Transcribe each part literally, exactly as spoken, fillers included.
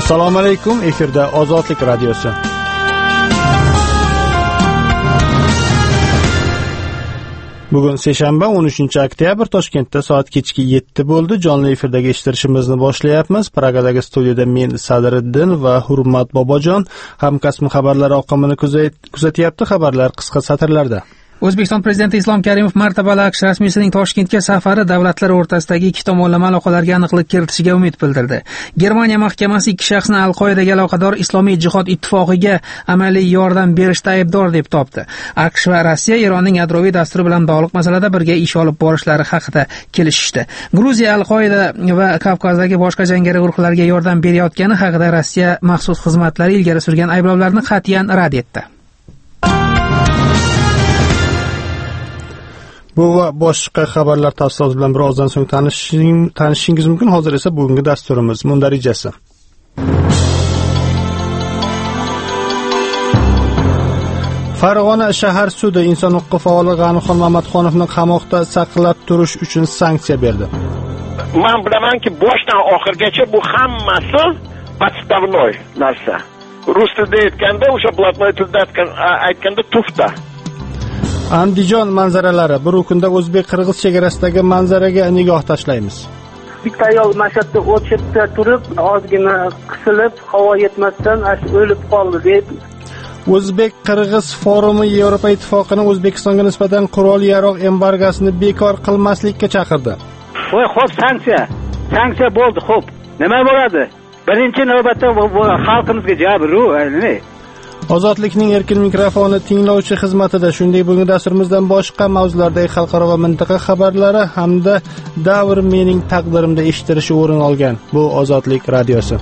Assalomu alaykum, efirda Ozodlik radiosi. Bugun seshanba o'n uchinchi oktyabr, Toshkentda soat kechki yetti bo'ldi. Jonli efirdagi eshittirishimizni boshlayapmiz. Pragadagi studiyada men Sadiriddin va Hurmat Bobojon hamkasb xabarlar oqimini kuzatyapti. Xabarlar qisqa satrlarda. O'zbekiston Prezidenti Islom Karimov martabali AQSh rasmiysining Toshkentga safari davlatlar o'rtasidagi ikki tomonlama aloqalarga aniqlik kiritishiga umid bildirdi. Germaniya mahkamasi ikki shaxsni Al-Qoidaga aloqador Islomiy jihod ittifoqiga amaliy yordam berishda aybdor deb topdi. AQSh va Rossiya Eronning yadroviy dasturi bilan bog'liq masalada birga ish olib borishlari haqida kelishishdi. Gruziya Al-Qoida va Kavkazdagi boshqa jangari guruhlarga yordam berayotgani haqida Rossiya maxsus xizmatlari ilgari surgan ayblovlarni qat'iyan rad etdi. Bu va boshqa xabarlar tafsiloti bilan birozdan so'ng tanishishingiz mumkin. Hozir esa bugungi dasturimiz mundarijasi. Farg'ona shahar sudi inson huquqi faoli G'anixon Mamatxonovni qamoqda saqlab turish uchun sanksiya berdi. Men bilamanki, boshdan oxirgacha bu hammasi podstavnoy narsa. Rus tilida aytganda, o'sha blatnoy tilida aytganda tufta. Andijon manzaralari. Bir kunda o'zbek-qirg'iz chegarasidagi manzaraga nigoh tashlaymiz. Bitta ayol mashatda o'tishda turib, ozgina qisilib, havo yetmasdan o'lib qoldi deb. O'zbek-qirg'iz forumi Yevropa ittifoqining O'zbekistonga nisbatan qurol-yarog' embargosini bekor qilmaslikka chaqirdi. Voy, xo'p, sanksiya. Sanksiya bo'ldi, xo'p. Nima bo'ladi? Birinchi navbatda xalqimizga jabru, ne? Ozodlikning erkin mikrofoni tinglovchi xizmatida, shunday bugun dasturimizdan boshqa mavzulardagi xalqaro va mintaqa xabarlari hamda davr mening taqdirimda eshittirishi o'rin olgan. Bu Ozodlik radiosi.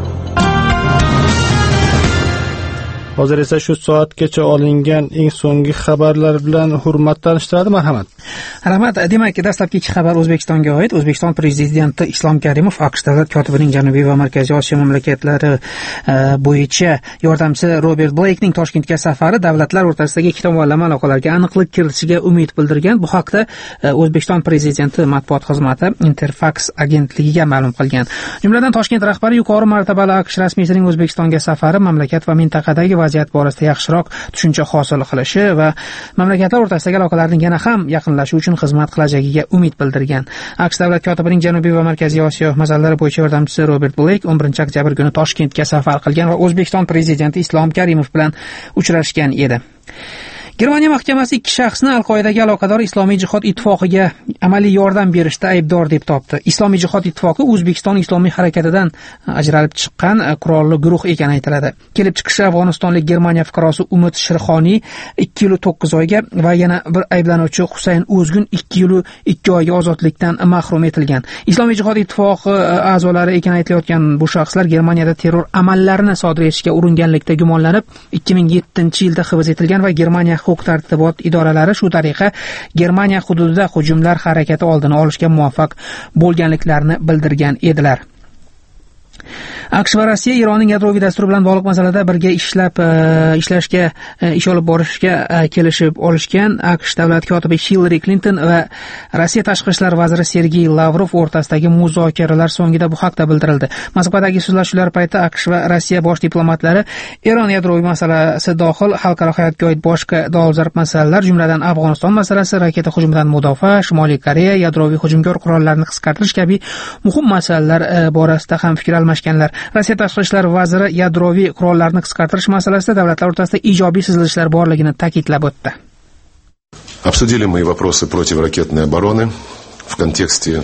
Hozir esa shu soatgacha olingan eng so'nggi xabarlar bilan Hurmat tanishtiradi. Marhamat. Rahmat. Demak, dastlabki ikki xabar O'zbekistonga oid. O'zbekiston Prezidenti Islom Karimov AQSh davlat kotibining Janubiy va Markaziy Osiyo mamlakatlari bo'yicha yordamchisi Robert Blakening Toshkentga safari davlatlar o'rtasidagi ikki tomonlama aloqalarga aniqlik kiritishiga umid bildirgan. Bu haqda O'zbekiston Prezidenti matbuot xizmati Interfax agentligiga ma'lum qilgan. Jumladan, Toshkent rahbari yuqori martabali AQSh rasmiysining O'zbekistonga safari mamlakat va mintaqadagi vaziyat borasida yaxshiroq tushuncha hosil qilishi va mamlakatlar o'rtasidagi aloqalarning yana ham yaqinlashishi uchun xizmat qilajagiga umid bildirgan. AQSh davlat kotibining Janubiy va Markaziy Osiyo masalalari bo'yicha yordamchisi Robert Blake o'n birinchi oktyabr kuni Toshkentga safar qilgan va O'zbekiston Prezidenti Islom Karimov bilan uchrashgan edi. Germaniya mahkamasi ikki shaxsni Al-Qoidaga aloqador Islomiy jihod ittifoqiga amaliy yordam berishda aybdor deb topdi. Islomiy jihod ittifoqi O'zbekiston Islomiy harakatidan ajralib chiqqan qurolli guruh ekani aytiladi. Kelib chiqishi Afg'onistonlik Germaniya fuqarosi Umid Shirxoniy ikki yil to'qqiz oyga va yana bir ayblanuvchi Husayn O'zgun ikki yil ikki oyga ozodlikdan mahrum etilgan. Islomiy jihod ittifoqi a'zolari ekani aytilayotgan bu shaxslar Germaniyada terror amallarini sodir etishga uringanlikda gumonlanib, ikki ming yettinchi yilda hibs etilgan va Germaniya huquq-tartibot idoralari shu tariqa Germaniya hududida hujumlar harakati oldini olishga muvaffaq bo'lganliklarini bildirgan edilar. AQSh va Rossiya Eronning yadroviy dasturi bilan bog'liq masalada birga ishlab ishlashga ish olib borishga kelishib olishgan. AQSh davlat kotibi Hillary Clinton va Rossiya tashqi ishlar vaziri Sergey Lavrov o'rtasidagi muzokaralar so'ngida bu haqda bildirildi. Moskvadagi so'zlashuvlar payti AQSh va Rossiya bosh diplomatlari Eron yadroviy masalasi dohil xalqaro hayotga oid boshqa dolzarb masalalar, jumladan Afg'oniston masalasi, raketa hujumidan mudofaa, Shimoliy Koreya yadroviy hujumkor qurollarni qisqartirish kabi muhim masalalar borasida ham fikr almashganlar. Rossiya tashqi ishlar vaziri yadroviy qurollarni qisqartirish masalasida davlatlar o'rtasida ijobiy sezilishlar borligini ta'kidlab o'tdi. Обсудили мы вопросы противоракетной обороны в контексте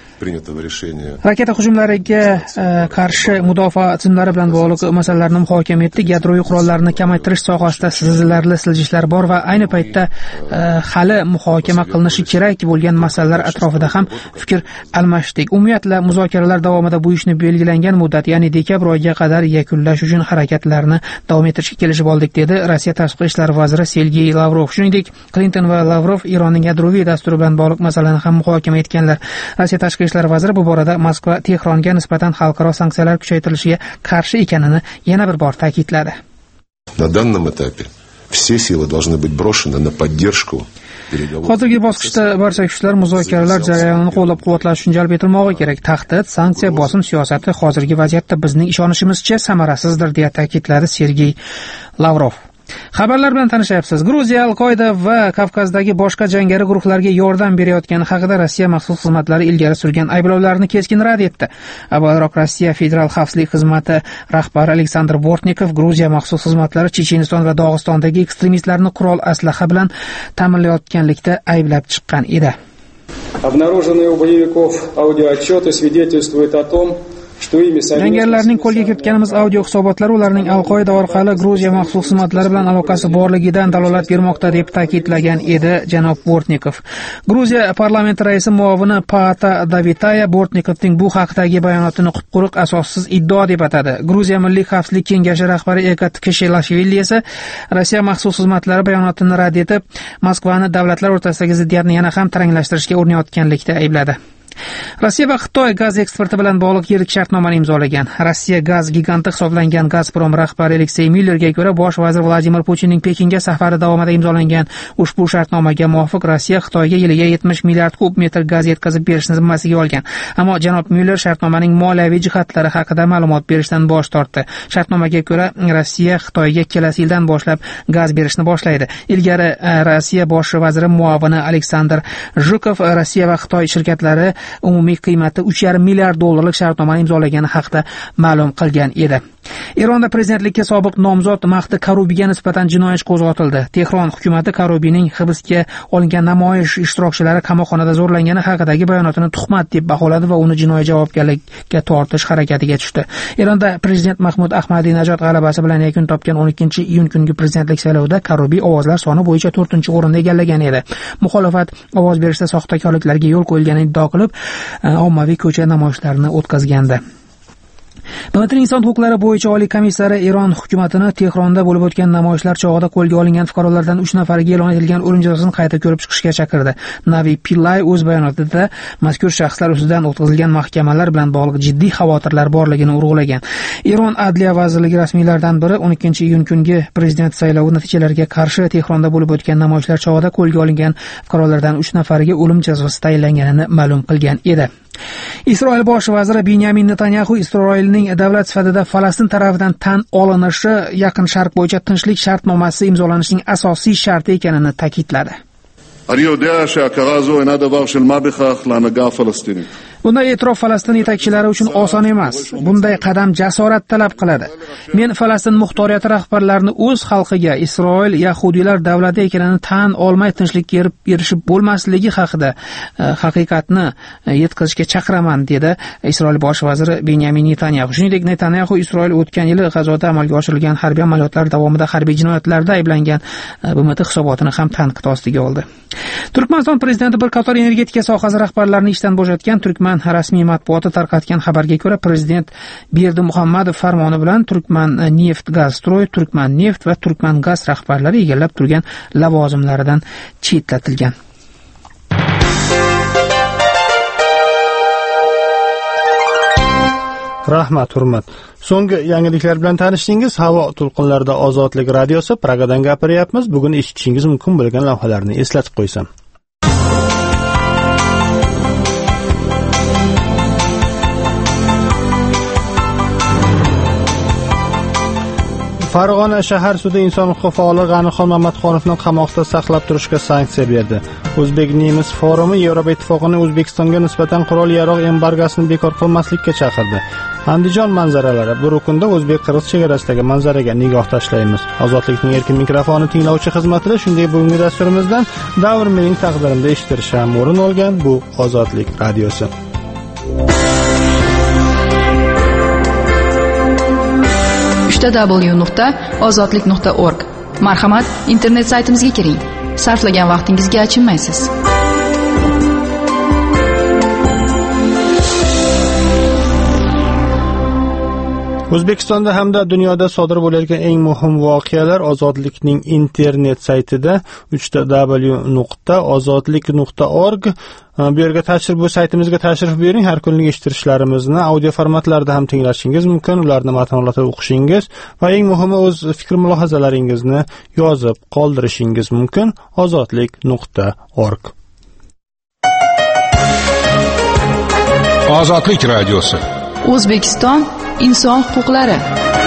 raketa hujumlariga qarshi mudofaa tizimlari bilan bog'liq masalalarni muhokama etdik. Yadroviy qurollarni kamaytirish sohasida sezilarli siljishlar bor va ayni paytda hali muhokama qilinishi kerak bo'lgan masalalar atrofida ham fikr almashdik. Umumiyatla muzokaralar davomida bu ishni belgilangan muddat, ya'ni dekabr oyiga qadar yakunlash uchun harakatlarni davom ettirishga kelishib oldik, dedi Rossiya tashqi ishlar vaziri Sergey Lavrov. Shuningdek, Clinton va Lavrov Eronning yadroviy dasturi bilan bog'liq masalani ham muhokama etganlar. Rossiya tashqi ishlar vaziri bu borada Moskva Tehronga nisbatan xalqaro sanksiyalar kuchaytirilishiga qarshi ekanini yana bir bor ta'kidladi. На данном этапе все силы должны быть брошены на поддержку Hozirgi bosqichda barcha kuchlar muzokaralar jarayonini qo'llab-quvvatlash uchun jalb etilmog'i kerak. Tahdid, sanksiya, bosim siyosati hozirgi vaziyatda bizning ishonishimizcha samarasizdir, deya ta'kidladi Sergey Lavrov. Xabarlar bilan tanishyapsiz. Gruziya Al-Qoida va Kavkazdagi boshqa jangari guruhlarga yordam berayotgani haqida Rossiya maxsus xizmatlari ilgari surgan ayblovlarni keskin rad etdi. Avvalroq Rossiya Federal xavfsizlik xizmati rahbari Aleksandr Bortnikov Gruziya maxsus xizmatlari Checheniston va Dog'istondagi ekstremistlarni qurol aslaha bilan ta'minlayotganlikda ayblab chiqqan edi. Обнаруженные у боевиков аудиоотчеты свидетельствуют о том, Jangarilarning qo'lga kiritganimiz audio hisobotlari ularning Al-Qoida orqali Gruziya maxsus xizmatlari bilan aloqasi borligidan dalolat bermoqda, deb ta'kidlagan edi janob Bortnikov. Gruziya parlamenti raisi muovini Paata Davitaya Bortnikovning bu haqdagi bayonotini quruq asossiz iddao deb atadi. Gruziya Milliy xavfsizlik kengashi rahbari Ekat Kishilashvili esa Rossiya maxsus xizmatlari bayonotini rad etib, Moskvani davlatlar o'rtasidagi ziddiyatni yana ham taranglashtirishga urinayotganlikda aybladi. Rossiya va Xitoy gaz eksporti bilan bog'liq yirik shartnomani imzolagan. Rossiya gaz giganti hisoblangan Gazprom rahbari Aleksey Millerga ko'ra, bosh vazir Vladimir Putinning Pekinga safari davomida imzolangan ushbu shartnomaga muvofiq Rossiya Xitoyga yiliga yetmish milliard kub metr gaz yetkazib berishni zimmasiga olgan. Ammo janob Miller shartnomaning moliyaviy jihatlari haqida ma'lumot berishdan bosh tortdi. Shartnomaga ko'ra, Rossiya Xitoyga kelasi yildan boshlab gaz berishni boshlaydi. Ilgari Rossiya bosh vaziri muovini Aleksandr Zhukov Rossiya va Xitoy shirkatlari umumiy qiymati uch yarim milliard dollarlik shartnomani imzolagani haqida ma'lum qilgan edi. Eronda prezidentlikka sobiq nomzod Mahdi Karubiga nisbatan jinoiy ish qo'zg'atildi. Tehron hukumati Karubining hibsga olingan namoyish ishtirokchilari qamoqxonada zo'rlangani haqidagi bayonotini tuhmat deb baholadi va uni jinoiy javobgarlikka tortish harakatiga tushdi. Eronda prezident Mahmud Ahmadinajod g'alabasi bilan yakun topgan o'n ikkinchi iyun kungi prezidentlik saylovida Karubi ovozlar soni bo'yicha to'rtinchi o'rinni egallagan edi. Muxolifat ovoz berishda soxtakorliklarga yo'l qo'yilganini iddao qilib, ommaviy ko'cha namoyishlarini o'tkazgandi. B M T inson huquqlari bo'yicha oliy komissari Eron hukumatini Tehronda bo'lib o'tgan namoyishlar chog'ida qo'lga olingan fuqarolardan uch nafariga e'lon etilgan o'lim jazosini qayta ko'rib chiqishga chaqirdi. Navi Pillay o'z bayonotida mazkur shaxslar ustidan o'tkazilgan mahkamalar bilan bog'liq jiddiy xavotirlar borligini urg'ulagan. Eron Adliya vazirligi rasmiylaridan biri o'n ikkinchi iyun kungi prezident saylovi natijalariga qarshi Tehronda bo'lib o'tgan namoyishlar chog'ida qo'lga olingan fuqarolardan uch nafariga o'lim jazosi tayinlanganini ma'lum qilgan edi. Isroil bosh vaziri Benyamin Netanyahu Isroilning davlat sifatida Falastin tarafidan tan olinishi Yaqin Sharq bo'yicha tinchlik shartnomasi imzolanishining asosiy sharti ekanini ta'kidladi. Bunday e'tirof Falastin yetakchilari uchun oson emas. Bunday qadam jasorat talab qiladi. Men Falastin muxtoriyati rahbarlarini o'z xalqiga Isroil yahudiylar davlati ekanini tan olmay tinchlikka erishib bo'lmasligi haqida haqiqatni yetkazishga chaqiraman, dedi Isroil bosh vaziri Benyamin Netanyahu. Shuningdek, Netanyahu Isroil o'tgan yili G'azoda amalga oshirilgan harbiy amaliyotlar davomida harbiy jinoyatlarda ayblangan B M T hisobotini ham tanqid ostiga oldi. Turkmaniston prezidenti bir qator energetika sohasi rahbarlarini ishdan bo'shatgan. Turkman rasmiy matbuoti tarqatgan xabarga ko'ra, prezident Berdi Muhammadov farmoni bilan Turkman Neft Gazstroy, Turkman Neft va Turkman Gaz rahbarlari egallab turgan lavozimlaridan chetlatilgan. Rahmat, hurmat. So'nggi yangiliklar bilan tanishdingiz. Havo to'lqinlarida Ozodlik radiosi Pragadan gapiryapmiz. Bugun eshitishingiz mumkin bo'lgan lavhalarni eslatib qo'ysam. Farg'ona shahar sudi inson huquqi faoli G'anixon Mamatxonovni qamoqda saqlab turishga sanksiya berdi. O'zbek Nemis forumi Yevropa ittifoqining O'zbekistonga nisbatan qurol-yarog' embargosini bekor qilmaslikka chaqirdi. Andijon manzaralari. Bu rukunda o'zbek-qirg'iz chegarasidagi manzaraga nigoh tashlaymiz. Ozodlikning erkin mikrofoni tinglovchi xizmatida shunday bugungi dasturimizdan davr mening taqdirimda eshittirish ham o'rin olgan bu Ozodlik radiosi. w nuqta ozodlik nuqta org. Marhamat, internet saytimizga kiring. Sarflagan vaqtingizga achinmaysiz. O'zbekistonda hamda dunyoda sodir bo'layotgan eng muhim voqealar Ozodlikning internet saytida uch w nuqta ozodlik nuqta org. Bu yerga tashrif bu saytimizga tashrif buyuring. Har kunlik eshittirishlarimizni audio formatlarda ham tinglashingiz mumkin. Ularni matnlarida o'qishingiz va eng muhimi o'z fikr mulohazalaringizni yozib qoldirishingiz mumkin. ozodlik nuqta org. Ozodlik radiosi. O'zbekiston inson huquqlari.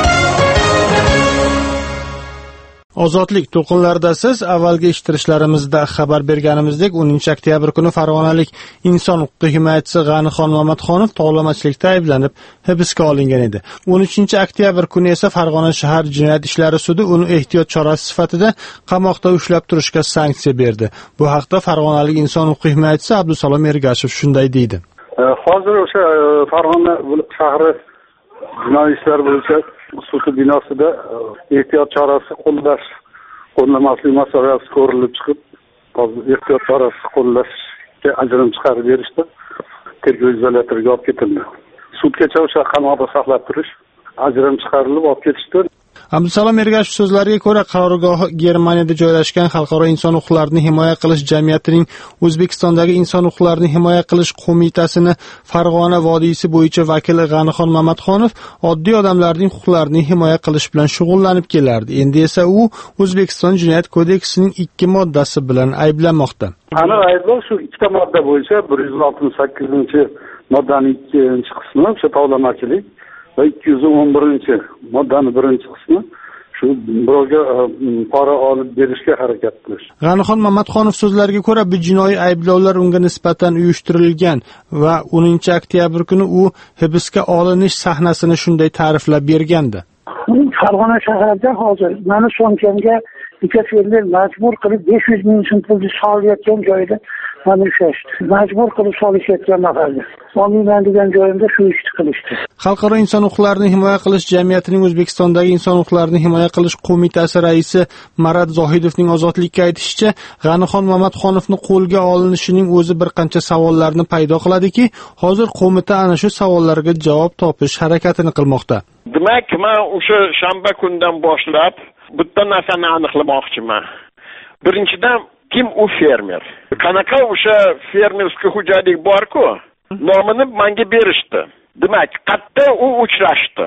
Ozodlik to'lqinlarida siz avvalgi eshittirishlarimizda xabar berganimizdek o'ninchi oktyabr kuni farg'onalik inson huquqi himoyachisi G'anixon Mamatxonov tovlamachilikda ayblanib hibsga olingan edi. o'n uchinchi oktyabr kuni esa Farg'ona shahar jinoyat ishlari sudi uni ehtiyot chorasi sifatida qamoqda ushlab turishga sanksiya berdi. Bu haqda farg'onalik inson huquqi himoyachisi Abdusalom Ergashev shunday deydi. Hozir o'sha Farg'ona shahri jinoiy ishlar bo'yicha sudi binosida ehtiyot chorasi qo'llash, qo'llamaslik masalasi ko'rilib chiqib, hozir ehtiyot chorasi qo'llashga ajrim chiqarib berishdi. Tergov izolyatoriga olib ketildi. Sudgacha o'sha qamoqda saqlab turish, ajrim chiqarilib olib ketishdi. Abdusalom Ergashev so'zlariga ko'ra, qarorgohi Germaniyada joylashgan Xalqaro inson huquqlarini himoya qilish jamiyatining O'zbekistondagi inson huquqlarini himoya qilish qo'mitasini Farg'ona vodiysi bo'yicha vakili G'anixon Mamatxonov oddiy odamlarning huquqlarini himoya qilish bilan shug'ullanib kelardi. Endi esa u O'zbekiston jinoyat kodeksining ikki moddasi bilan ayblanmoqda. Aniq ayblov shu ikkita modda bo'yicha bir yuz oltmish sakkizinchi moddaning ikkinchi qismi o'sha tovlamachilik va ikki yuz o'n birinchi moddaning birinchi qismi shu birovga pora olib berishga harakat qilish. G'anixon Mamatxonov so'zlariga ko'ra, bu jinoiy ayblovlar unga nisbatan uyushtirilgan va o'ninchi oktyabr kuni u hibsga olinish sahnasini shunday ta'riflab bergandi. Farg'ona shahrida hozir meni so'mkamga ikki fermer majbur qilib besh yuz ming so'm pulni solayotgan joyda meni ushlashdi. Majbur qilib solishayotgan mahalda. Olmayman degan joyimda shu ishni qilishdi. Xalqaro inson huquqlarini himoya qilish jamiyatining O'zbekistondagi inson huquqlarini himoya qilish qo'mitasi raisi Marat Zohidovning ozodlikka aytishicha, G'anixon Mamatxonovni qo'lga olinishining o'zi bir qancha savollarni paydo qiladiki, hozir qo'mita ana shu savollarga javob topish harakatini qilmoqda. Demak, men o'sha shanba kundan boshlab bitta narsani aniqlamoqchiman. Birinchidan, kim u fermer? Qanaqa o'sha fermerskiy hujjatlik bor-ku, nomini menga berishdi. Demak, qayerda u uchrashdi?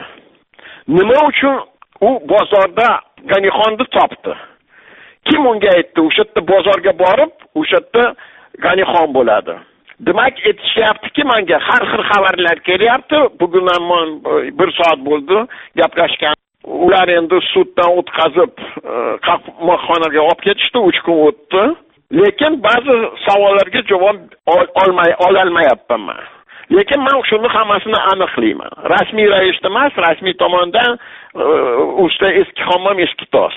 Nima uchun u bozorda G'anixonni topdi? Kim unga aytdi? O'sha yerda bozorga borib, o'sha yerda G'anixon bo'ladi. Demak, aytishyaptiki, menga har xil xabarlar kelyapti. Bugun ham bir soat bo'ldi gaplashgan. Ular endi suddan o'tkazib, qamoqxonaga olib ketishdi, uch kun o'tdi. Lekin ba'zi savollarga javob olmay ololmayapman men. Lekin men shuni hammasini aniqlayman. Rasmiy ravishda emas, rasmiy tomondan usta eski hammom eski tos.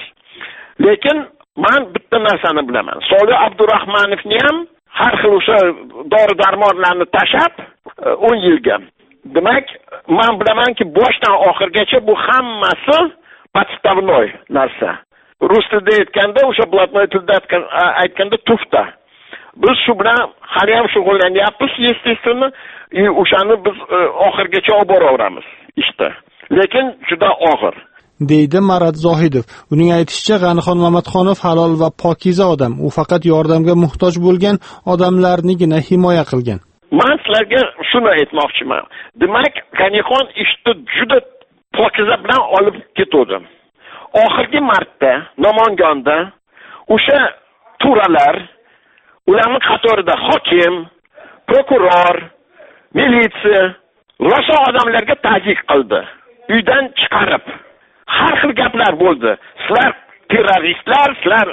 Lekin men bitta narsani bilaman. Solih Abdurahmonovni ham har xil o'sha dori-darmonlarni tashab o'n yilga. Demak, men bilamanki, boshdan oxirgacha bu hammasi podstavnoy narsa. Rus tilida aytganda, o'sha blatnoy tilda aytganda tufta. Biz shu bilan hali ham shug'ullanyapmiz, естественно, и o'shani biz oxirgacha olib boraveramiz ishda. Lekin juda og'ir. deydi Marat Zohidov. Uning aytishicha, G'anixon Mamatxonov halol va pokiza odam. U faqat yordamga muhtoj bo'lgan odamlarnigina himoya qilgan. Men sizlarga shuni aytmoqchiman. Demak, G'anixon ishni juda pokiza bilan olib ketdi. Oxirgi marta Namangonda o'sha turalar, ularning qatorida hokim, prokuror, militsiya, rosa odamlarga ta'ziyq qildi. Uydan chiqarib har xil gaplar bo'ldi. Sizlar terroristlar, sizlar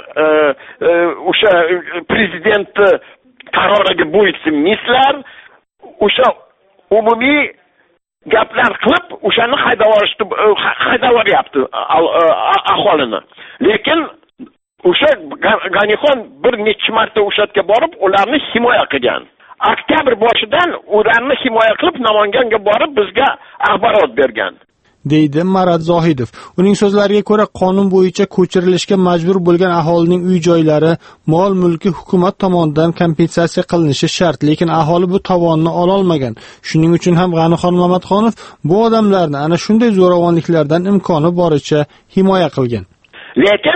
o'sha prezidentni qaroriga bo'ysunmisizlar. O'sha umumiy gaplar qilib, o'shani haydab yuborishdi, haydab yuboryapti aholini. Lekin o'sha G'anixon bir necha marta o'sha yerga borib, ularni himoya qilgan. Oktyabr boshidan ularni himoya qilib Namangonga borib bizga axborot bergan. deydi Marat Zohidov. Uning so'zlariga ko'ra, qonun bo'yicha ko'chirilishga majbur bo'lgan aholining uy-joylari, mol-mulki hukumat tomonidan kompensatsiya qilinishi shart, lekin aholi bu tovonni ololmaydi. Shuning uchun ham G'anixon Mamatxonov bu odamlarni ana shunday zo'ravonliklardan imkoni boricha himoya qilgan. Lekin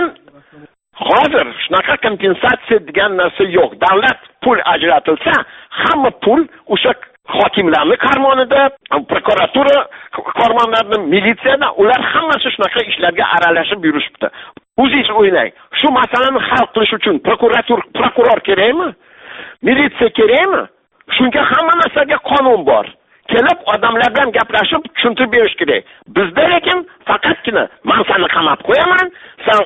hozir shunaqa kompensatsiya degan narsa yo'q. Davlat pul ajratilsa, hamma pul o'sha hokimlarning qarmonida, prokuratura qarmonlarida, militsiyada, ular hammasi shunaqa ishlarga aralashib yurishibdi. O'zingiz o'ylang, shu masalani hal qilish uchun prokuratura prokuror kerakmi? Militsiya kerakmi? Shunga hamma narsaga qonun bor. Kelib odamlar bilan gaplashib tushuntirib berish kerak. Bizda lekin faqatgina men seni qamab qo'yaman, sen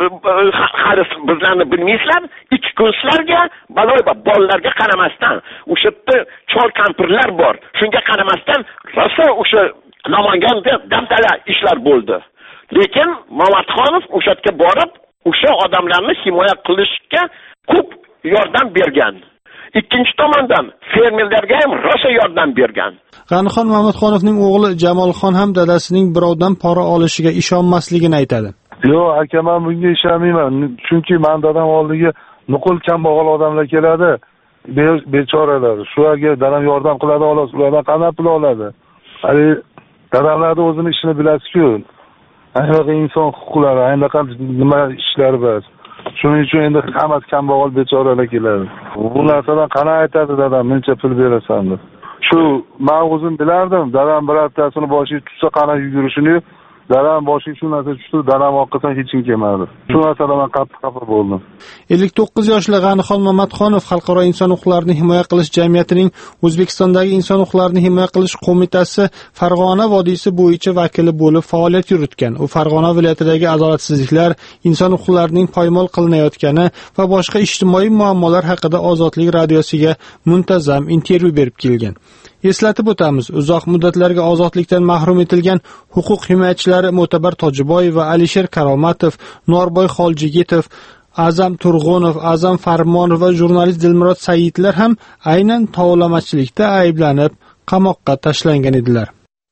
hali bizlarni bilmaysizlar, ikki kunlarga baloy bolalarga qaramasdan, o'sha yerda chol kampirlar bor. Shunga qaramasdan rosa o'sha Namanganda damtala ishlar bo'ldi. Lekin Mamatxonov o'sha yerga borib, o'sha odamlarni himoya qilishga ko'p yordam bergan. Ikkinchi tomondan fermerlarga ham rosa yordam bergan. G'anixon Mamatxonovning o'g'li Jamolxon ham dadasining birovdan pora olishiga ishonmasligini aytadi. Yo'q, aka, men bunga ishonmayman. Chunki men dadam oldiga nuqul kambag'al odamlar keladi, bechoralar. Shularga dadam yordam qiladi, olasiz, ulardan qanday pul oladi? Hali dadamlarning o'zini ishini bilasiz-ku. Ayniqsa inson huquqlari, ayniqsa nima ishlari bor. Shuning uchun endi hammasi kambag'al bechoralar keladi. Bu narsadan qana aytadi dadam, mencha pul berasan deb. Shu men o'zim bilardim, dadam birattasini boshiga tutsa qana yugurishini, dadam boshiga shu narsa tushdi, dadam oqqasan hech kim kelmadi. Shu narsadan men qattiq xafa bo'ldim. ellik to'qqiz yoshli G'anixon Mamatxonov Xalqaro inson huquqlarini himoya qilish jamiyatining O'zbekistondagi inson huquqlarini himoya qilish qo'mitasi Farg'ona vodiysi bo'yicha vakili bo'lib faoliyat yuritgan. U Farg'ona viloyatidagi adolatsizliklar, inson huquqlarining poymol qilinayotgani va boshqa ijtimoiy muammolar haqida Ozodlik radiosiga muntazam intervyu berib kelgan. Eslatib o'tamiz, uzoq muddatlarga ozodlikdan mahrum etilgan huquq himoyachilari Mo'tabar Tojiboyev va Alisher Karomatov, Norboy Xoljigitov, Azam Turg'unov, Azam Farmonov va jurnalist Dilmurod Saidlar ham aynan tovlamachilikda ayblanib qamoqqa tashlangan edilar.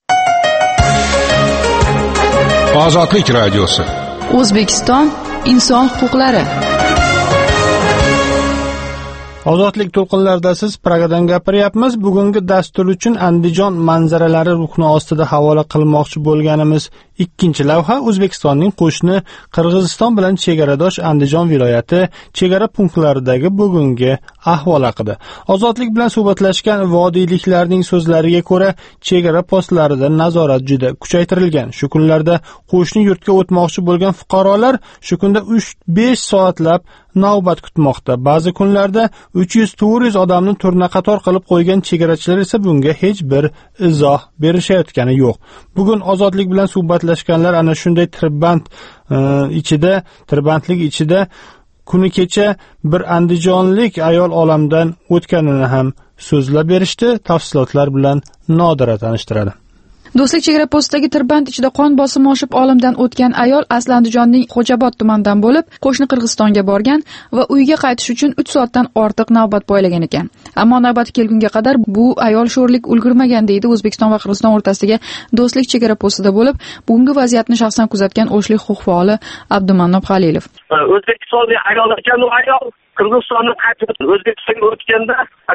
Ozodlik radiosi. O'zbekiston inson huquqlari. Ozodlik to'lqinlarida siz Pragadan gapiryapmiz. Bugungi dastur uchun Andijon manzaralari rukni ostida havola qilmoqchi bo'lganimiz ikkinchi lavha O'zbekistonning qo'shni Qirg'iziston bilan chegaradosh Andijon viloyati chegara punktlaridagi bugungi ahvol haqida. Ozodlik bilan suhbatlashgan vodiyliklarning so'zlariga ko'ra, chegara postlarida nazorat juda kuchaytirilgan. Shu kunlarda qo'shni yurtga o'tmoqchi bo'lgan fuqarolar shu kunda uch besh soatlab navbat kutmoqda. Ba'zi kunlarda uch yuz to'rt yuz odamni turna qator qilib qo'ygan chegarachilar esa bunga hech bir izoh berishayotgani yo'q. Bugun ozodlik bilan suhbatlashganlar ana shunday tirband e, ichida, tirbandlik ichida kuni kecha bir andijonlik ayol olamdan o'tganini ham so'zlab berishdi. Tafsilotlar bilan Nodira tanishtiradi. Do'stlik chegara postidagi tirband ichida qon bosimi oshib olamdan o'tgan ayol asli Andijonning Xo'jobod tumanidan bo'lib, qo'shni Qirg'izistonga borgan va uyiga qaytish uchun uch soatdan ortiq navbat poylagan ekan. Ammo navbat kelgunga qadar bu ayol sho'rlik ulgurmagan deydi O'zbekiston va Qirg'iziston o'rtasidagi do'stlik chegara postida bo'lib, bugungi vaziyatni shaxsan kuzatgan o'shlik huquq faoli Abdumannob Xalilov. O'zbekistonlik ayol ekan, u ayol Qirg'izistonga qaytib O'zbekistonga o'tganda,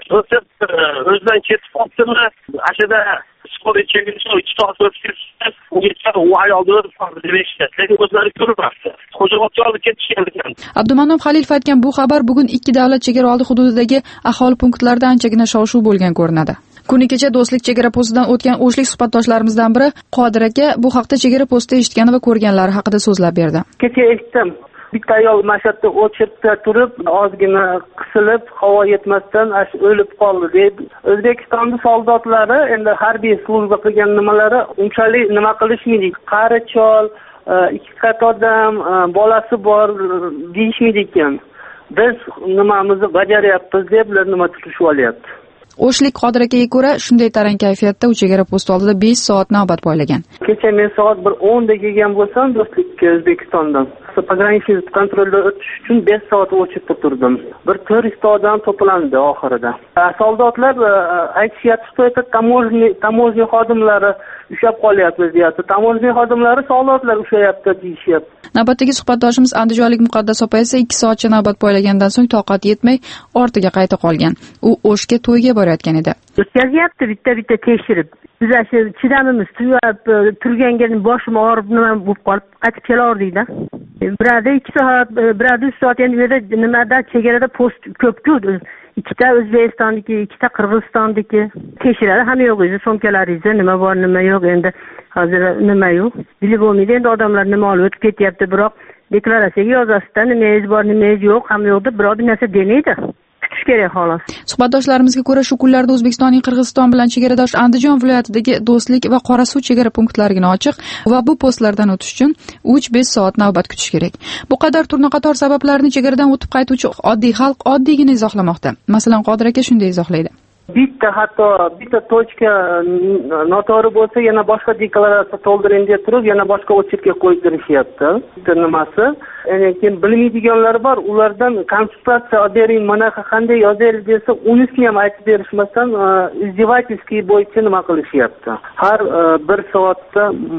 o'zidan ketib qolibdimi? Ashada sport chegirsa uch soat o'tkazsa, ungacha u ayolni o'ldirishdi. Lekin o'zlari ko'rmabdi. Xo'jobodga olib ketishgan ekan. Abdumannob Xalilov aytgan bu xabar bugun ikki davlat chegara oldi hududidagi aholi punktlarida anchagina shov-shuv bo'lgan ko'rinadi. Kuni kecha do'stlik chegara postidan o'tgan o'shlik suhbatdoshlarimizdan biri Qodir aka bu haqda chegara postida eshitgani va ko'rganlari haqida so'zlab berdi. Kecha eshitdim. Bitta ayol mashatda o'chirda turib, ozgina qisilib, havo yetmasdan o'lib qoldi deb. O'zbekistonning soldatlari endi harbiy slujba qilgan nimalari unchalik nima qilishmaydi. Qari chol, ikki qat odam, bolasi bor deyishmaydi ekan. Biz nimamizni bajaryapmiz deb ular nima tutishib olyapti. O'shlik Qodir akaga ko'ra, shunday tarang kayfiyatda u chegara posti oldida besh soat navbat poylagan. Kecha men soat bir o'nda kelgan bo'lsam, do'stlikka O'zbekistondan pogranichniy kontrolda o'tish uchun besh soat o'chib turdim. Bir to'rtta odam to'plandi oxirida. Soldatlar aytishyapti, Xitoyda tamojniy tamojniy xodimlari ushlab qolyapmiz deyapti. Tamojniy xodimlari soldatlar ushlayapti deyishyapti. Navbatdagi suhbatdoshimiz andijonlik Muqaddas opa esa ikki soatcha navbat poylagandan so'ng toqat yetmay ortiga qayta qolgan. U O'shga to'yga borayotgan edi. O'tkazyapti bitta-bitta tekshirib. Biz shu chidamimiz tugab turganga boshim og'rib nima bo'lib qolib qaytib kelardik-da. Birada ikki soat, birada uch soat endi yerda nimada chegarada post ko'p-ku. Ikkita O'zbekistonniki, ikkita Qirg'izistonniki tekshiradi. Hamma yo'q o'zi so'mkalaringizda nima bor, nima yo'q endi hozir nima yo'q. Bilib bo'lmaydi endi odamlar nima olib o'tib ketyapti, biroq deklaratsiyaga yozasizda nimangiz bor, nimangiz yo'q, hamma yo'q deb biror bir narsa demaydi. Kutish kerak xolos. Suhbatdoshlarimizga ko'ra, shu kunlarda O'zbekistonning Qirg'iziston bilan chegaradosh Andijon viloyatidagi Do'stlik va Qorasuv chegara punktlariga ochiq va bu postlardan o'tish uchun uch besh soat navbat kutish kerak. Bu qadar turna-qator sabablarni chegaradan o'tib qaytuvchi oddiy xalq oddiygina izohlamoqda. Masalan, Qodir aka shunday izohlaydi. Bitta hatto bitta tochka noto'g'ri bo'lsa, yana boshqa deklaratsiya to'ldiring deb turib, yana boshqa o'chirga qo'ydirishyapti. Bitta nimasi? Ya'ni kim bilmaydiganlar bor, ulardan konsultatsiya bering, mana qanday yozaylik desa, unisini ham aytib berishmasdan izdevательский bo'yicha nima qilishyapti. Har bir soatda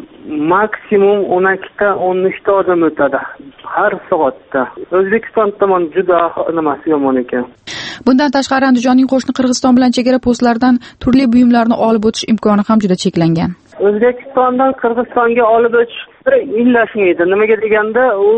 maksimum o'n ikkita o'n uchta odam o'tadi. Har soatda. O'zbekiston tomon juda nimasi yomon ekan. Bundan tashqari Andijonning qo'shni Qirg'iziston bilan chegara postlaridan turli buyumlarni olib o'tish imkoni ham juda cheklangan. O'zbekistondan Qirg'izistonga olib o'tish illashmaydi. Nimaga deganda, u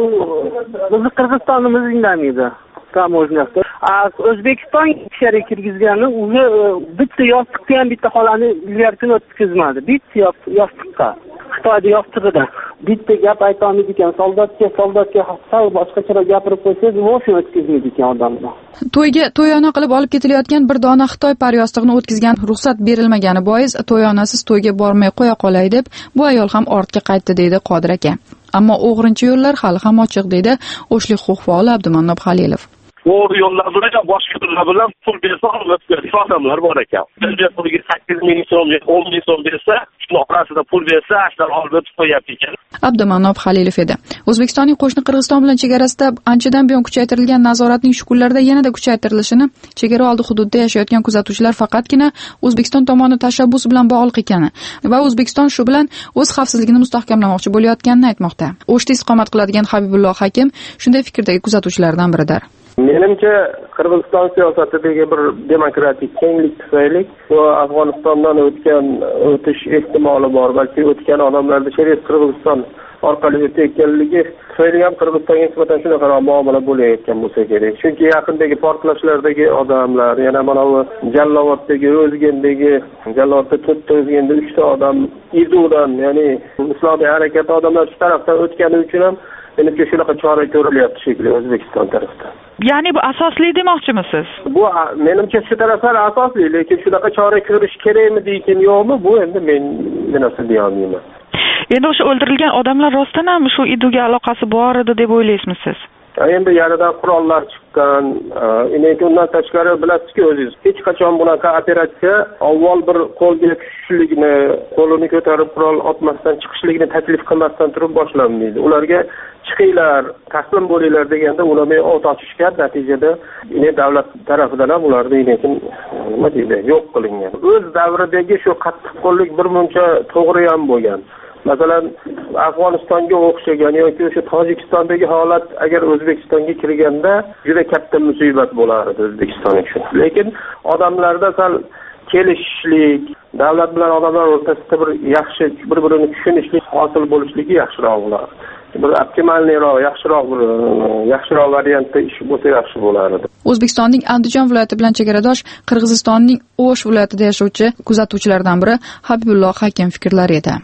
bizni Qirg'izistonimiz indamaydi. Tamojniyada. O'zbekiston ichkariga kirgizgani, uni bitta yostiqqa ham bitta xolani ilgarigini o'tkazmadi. Bitta yostiqqa. Xitoyda yostiqida bitta gap ayta olmaydi ekan, soldatga soldatga sal boshqacharoq gapirib qo'ysa, vosini o'tkazmaydi ekan odamlar. To'yga to'yona qilib olib ketilayotgan bir dona Xitoy paryostig'ini o'tkazgan ruxsat berilmagani bois to'yonasiz to'yga bormay qo'ya qolay deb bu ayol ham ortga qaytdi deydi Qodir aka. Ammo o'g'rinchi yo'llar hali ham ochiq deydi O'shlik huquq faoli Abdumannob Halilov. To'g'ri yo'llar bilan boshqa yo'llar bilan pul bersa olib beradigan odamlar bor ekan. Bir pulga sakkiz ming so'm, o'n ming so'm bersa, shuning orasida pul bersa, ashlar olib o'tib qo'yapti ekan. Abdumannob Halilov edi. O'zbekistonning qo'shni Qirg'iziston bilan chegarasida anchadan buyon kuchaytirilgan nazoratning shu kunlarda yanada kuchaytirilishini chegara oldi hududda yashayotgan kuzatuvchilar faqatgina O'zbekiston tomoni tashabbusi bilan bog'liq ekani va O'zbekiston shu bilan o'z xavfsizligini mustahkamlamoqchi bo'layotganini aytmoqda. O'shda istiqomat qiladigan Habibulloh Hakim shunday fikrdagi kuzatuvchilardan biridir. Menimcha Qirg'iziston siyosatidagi bir demokratik kenglik tufayli bu Afg'onistondan o'tgan o'tish ehtimoli bor, balki o'tgan odamlarda sheriat Qirg'iziston orqali o'tayotganligi tufayli ham Qirg'izistonga nisbatan shunaqa muomala bo'layotgan bo'lsa kerak. Chunki yaqindagi portlashlardagi odamlar, yana mana bu Jallovoddagi, O'zgendagi, Jallovodda to'rtta, O'zgenda uchta odam izudan, ya'ni islomiy harakat odamlar shu tarafdan o'tgani uchun ham menimcha shunaqa chora ko'rilyapti shekilli O'zbekiston tarafdan. Ya'ni bu asosli demoqchimisiz? Bu menimcha shu taraflar asosli, lekin shunaqa chora ko'rish kerakmi deykin yo'qmi? Bu endi men narsa deya olmayman. Endi o'sha o'ldirilgan odamlar rostdan ham shu iduga aloqasi bor edi deb o'ylaysizmi? Endi yaradan qurollar chiqqan, endi undan tashqari bilasizki o'zingiz, hech qachon bunaqa operatsiya avval bir qo'lga tushishlikni, qo'lini ko'tarib qurol otmasdan chiqishlikni taklif qilmasdan turib boshlanmaydi. Ularga chiqinglar, taslim bo'linglar deganda ularga o't ochishgan, natijada endi davlat tarafidan ham ularni lekin nima deydi, yo'q qilingan. O'z davridagi shu qattiqqo'llik bir muncha to'g'ri ham bo'lgan. Masalan, Afg'onistonga o'xshagan yoki o'sha Tojikistondagi holat agar O'zbekistonga kirganda juda katta musibat bo'lardi O'zbekiston uchun. Lekin odamlarda sal kelishishlik, davlat bilan odamlar o'rtasida bir yaxshi bir-birini tushunishlik hosil bo'lishligi yaxshiroq bo'lardi. Bir optimalroq, yaxshiroq bir yaxshiroq variantda ish bo'lsa yaxshi bo'lardi. O'zbekistonning Andijon viloyati bilan chegaradosh Qirg'izistonning O'sh viloyatida yashovchi kuzatuvchilardan biri Habibulloh Hakim fikrlari edi.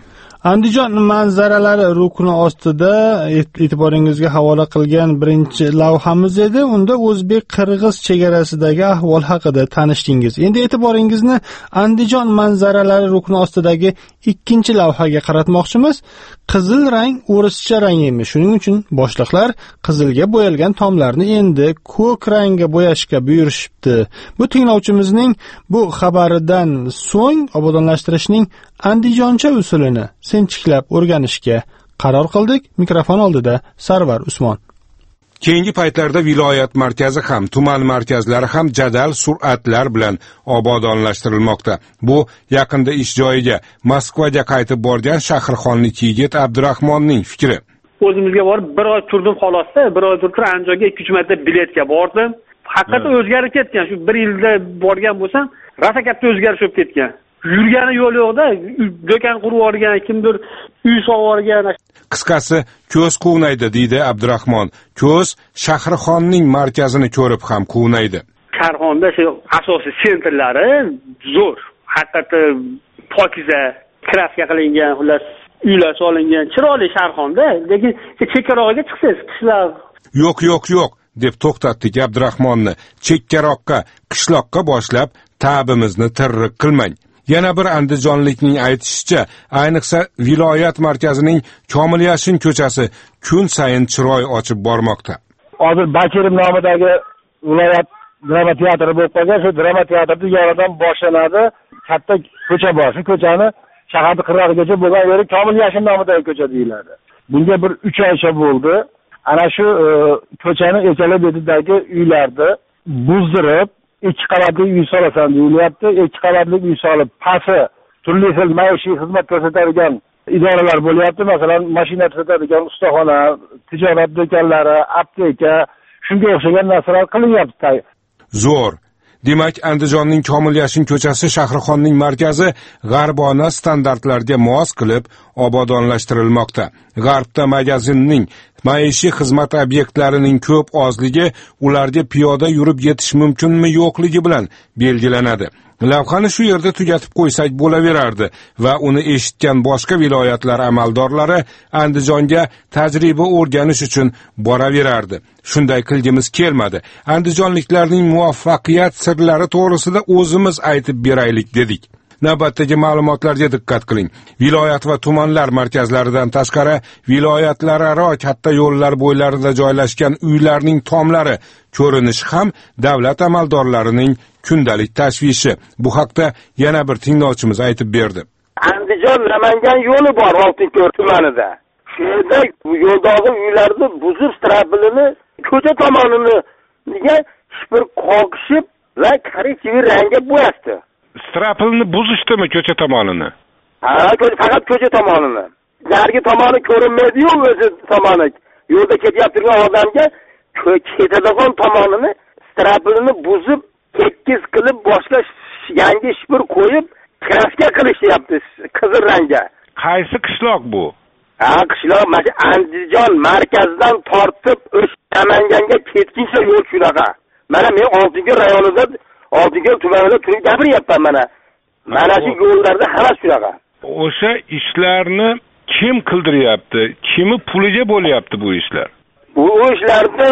Andijon manzaralari rukni ostida e'tiboringizga havola qilgan birinchi lavhamiz edi. Unda o'zbek-qirg'iz chegarasidagi ahvol haqida tanishdingiz. Endi e'tiboringizni Andijon manzaralari rukni ostidagi ikkinchi lavhaga qaratmoqchimiz. Qizil rang o'rischa rang emish. Shuning uchun boshliqlar qizilga bo'yalgan tomlarni endi ko'k rangga bo'yashga buyurishibdi. Bu tinglovchimizning bu xabaridan so'ng obodonlashtirishning andijoncha usulini sinchiklab o'rganishga qaror qildik. Mikrofon oldida Sarvar Usmon. Keyingi paytlarda viloyat markazi ham, tuman markazlari ham jadal sur'atlar bilan obodonlashtirilmoqda. Bu yaqinda ish joyiga Moskvaga qaytib borgan Shahrixonlik yigit Abdurahmonning fikri. O'zimizga borib bir oy turdim xolosda, bir oy turib Andijonga ikki uch marta biletga bordim. Haqiqatda o'zgarib ketgan. Shu bir yilda borgan bo'lsam, rosa katta o'zgarish bo'lib ketgan. Yurgani yo'l yo'qda, do'kon qurib olgan, kimdir uy solib olgan. Qisqasi, ko'z quvnaydi deydi Abdurahmon. Ko'z Shahrixonning markazini ko'rib ham quvnaydi. Karxonda shu asosiy sentrlari zo'r. Haqiqatda pokiza, kraska qilingan, xullas uylar solingan, chiroyli Shahrixonda, lekin chekkarog'iga chiqsangiz, qishloq. Yo'q, yo'q, yo'q deb to'xtatdik Abdurahmonni. Chekkaroqqa, qishloqqa boshlab ta'bimizni tirriq qilmang. Yana bir andijonlikning aytishicha, ayniqsa viloyat markazining Komil Yashin ko'chasi kun sayin chiroy ochib bormoqda. Hozir Bakirim nomidagi viloyat drama teatri bo'lib qolgan, shu drama teatrning yonidan boshlanadi, katta ko'cha bor. Shu ko'chani shaharda qirg'og'igacha bo'lgan yeri Komil Yashin nomidagi ko'cha deyiladi. Bunga bir uch oycha bo'ldi. Ana shu ko'chani ekala betidagi uylarni buzdirib ikki qavatli uy solasan deyilyapti. Ikki qavatli uy solib, pasi turli xil maishiy xizmat ko'rsatadigan idoralar bo'lyapti. Masalan, mashina sotadigan ustaxona, tijorat do'konlari, apteka, shunga o'xshagan narsalar qilinyapti. Zo'r. Demak, Andijonning Komil Yashin ko'chasi Shahrixonning markazi g'arbona standartlarga mos qilib obodonlashtirilmoqda. G'arbda magazinning maishiy xizmat obyektlarining ko'p ozligi ularga piyoda yurib yetish mumkinmi yo'qligi bilan belgilanadi. Lavhani shu yerda tugatib qo'ysak bo'laverardi va uni eshitgan boshqa viloyatlar amaldorlari Andijonga tajriba o'rganish uchun boraverardi. Shunday qilgimiz kelmadi. Andijonliklarning muvaffaqiyat sirlari to'g'risida o'zimiz aytib beraylik dedik. Navbatdagi ma'lumotlarga diqqat qiling. Viloyat va tumanlar markazlaridan tashqari viloyatlararo katta yo'llar bo'ylarida joylashgan uylarning tomlari ko'rinishi ham davlat amaldorlarining kundalik tashvishi. Bu haqda yana bir tinglovchimiz aytib berdi. Andijon Namangan yo'li bor Oltinko'l tumanida. Shu yerda yo'ldagi uylarni buzib straplini ko'cha tomonini nega shipir qoqishib va korrekt rangga bo'yashdi. Straplni buzishdimi ko'cha tomonini? Ha, faqat ko'cha tomonini. Narigi tomoni ko'rinmaydi-yu, o'zi tomoni. Yo'lda ketyapti turgan odamga ketadigan tomonini straplini buzib, tekis qilib, boshqa yangi shipir qo'yib, kraska qilishyapti qizil rangga. Qaysi qishloq bu? Ha, qishloq Andijon markazdan tortib o'sha Namanganga ketguncha yo'l shunaqa. Mana men Oltinko'l rayonida Oltinko'l tumanida turib gapiryapman mana. Mana shu yo'llarda hammasi shunaqa. O'sha ishlarni kim qildiryapti? Kimi puliga bo'lyapti bu ishlar? Bu ishlarda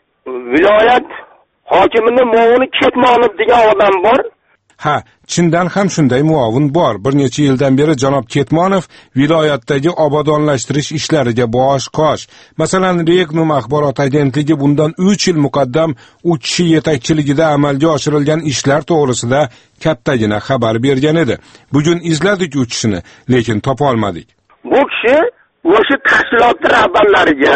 viloyat hokimining muovini Ketmonov degan odam bor. Ha, chindan ham shunday muovin bor. Bir necha yildan beri janob Ketmonov viloyatdagi obodonlashtirish ishlariga bosh-qosh. Masalan, Regnum axborot agentligi bundan uch yil muqaddam u kishi yetakchiligida amalga oshirilgan ishlar to'g'risida kattagina xabar bergan edi. Bugun izladik u kishini, lekin topa olmadik. Bu kishi o'sha tashkilot rahbarlariga,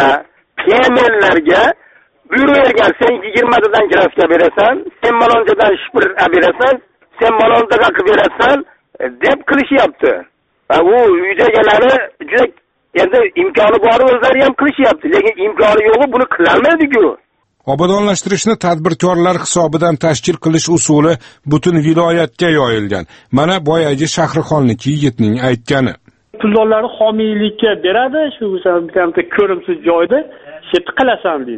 kemenlarga buyruq bergan, sen yigirma tadan kraska berasan, sen malonjadan shipir berasan, sen malonjadan qilib berasan deb qilishyapti. Va u uydagilarni juda endi imkoni bor o'zlari ham qilishyapti, lekin imkoni yo'g'i buni qilolmaydi-ku. Obodonlashtirishni tadbirkorlar hisobidan tashkil qilish usuli butun viloyatga yoyilgan. Mana boyagi Shahrixonlik yigitning aytgani. Puldorlarni homiylikka beradi, shu bitta ko'rimsiz joyda shet qilasan deydi.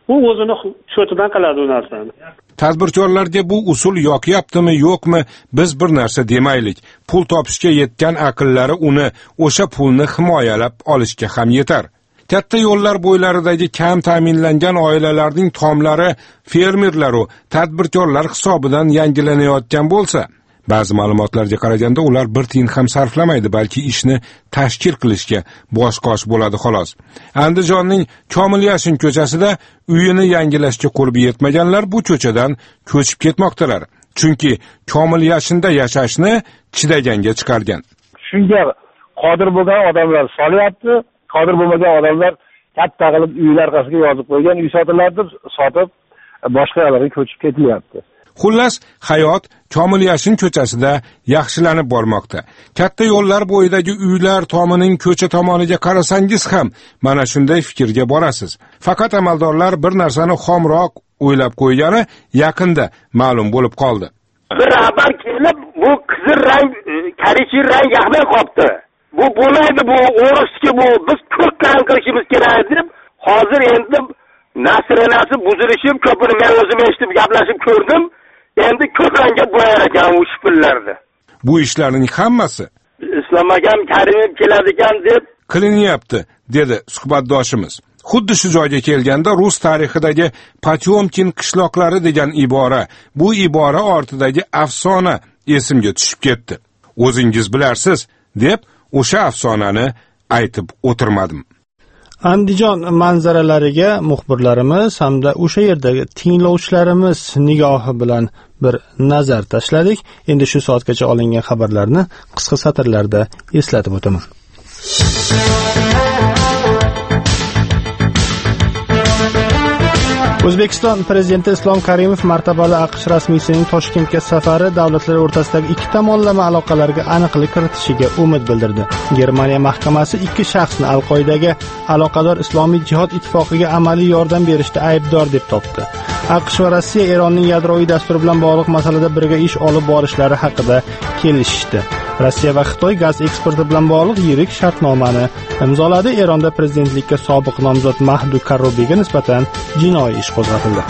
u o'zini cho'tidan qiladi u narsani. Tadbirkorlarga bu usul yoqyaptimi yo'qmi biz bir narsa demaylik. Pul topishga yetgan aqllari uni o'sha pulni himoyalab olishga ham yetar. Katta yo'llar bo'ylaridagi kam ta'minlangan oilalarning tomlari fermerlar va tadbirkorlar hisobidan yangilanayotgan bo'lsa, ba'zi ma'lumotlarga qaraganda ular bir tiyin ham sarflamaydi, balki ishni tashkil qilishga bosh-qosh bo'ladi xolos. Andijonning Komil Yashin ko'chasida uyini yangilashga qurbi yetmaganlar bu ko'chadan ko'chib ketmoqdalar. Chunki Komil Yashinda yashashni chidaganga chiqargan. Shunga qodir bo'lgan odamlar solyapti, qodir bo'lmagan odamlar katta qilib uylar orqasiga yozib qo'ygan, uy sotiladi deb sotib boshqa yerlarga ko'chib ketilyapti. Xullas, hayot Komil Yashin ko'chasida yaxshilanib bormoqda. Katta yo'llar bo'yidagi uylar tomining ko'cha tomoniga qarasangiz ham mana shunday fikrga borasiz. Faqat amaldorlar bir narsani xomroq o'ylab qo'ygani yaqinda ma'lum bo'lib qoldi. Bir rahbar kelib, bu qizil rang, korичневый rang yaxmay qopti. Bu bo'lmaydi, bu o'rishki bu biz ko'k rang qilishimiz kerak deb, hozir endi nasr-nasr buzilishib, ko'pini men o'zim eshitib gaplashib ko'rdim. Endi ko'k rangga bo'yar ekan u shpillarni. Bu ishlarning hammasi Islom akam Karimov keladigan deb qilinyapti, dedi suhbatdoshimiz. Xuddi shu joyga kelganda rus tarixidagi Potyomkin qishloqlari degan ibora, bu ibora ortidagi afsona esimga tushib ketdi. O'zingiz bilarsiz, deb o'sha afsonani aytib o'tirmadim. Andijon manzaralariga muxbirlarimiz hamda o'sha yerdagi tinglovchilarimiz nigohi bilan bir nazar tashladik. Endi shu soatgacha olingan xabarlarni qisqa satrlarda eslatib o'taman. O'zbekiston prezidenti Islom Karimov martabali AQSh rasmiysining Toshkentga safari davlatlar o'rtasidagi ikki tomonlama aloqalarga aniqlik kiritishiga umid bildirdi. Germaniya mahkamasi ikki shaxsni Al-Qoidaga aloqador Islomiy jihod ittifoqiga amaliy yordam berishda aybdor deb topdi. AQSh va Rossiya Eronning yadroviy dasturi bilan bog'liq masalada birga ish olib borishlari haqida kelishdi. Rossiya va Xitoy gaz eksporti bilan bog'liq yirik shartnomani imzoladi. Eronda prezidentlikka sobiq nomzod Mahdi Karrubiga nisbatan jinoiy ish qo'zg'atildi.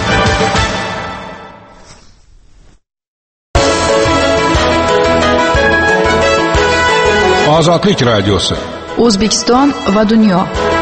Ozodlik radiosi. O'zbekiston va dunyo.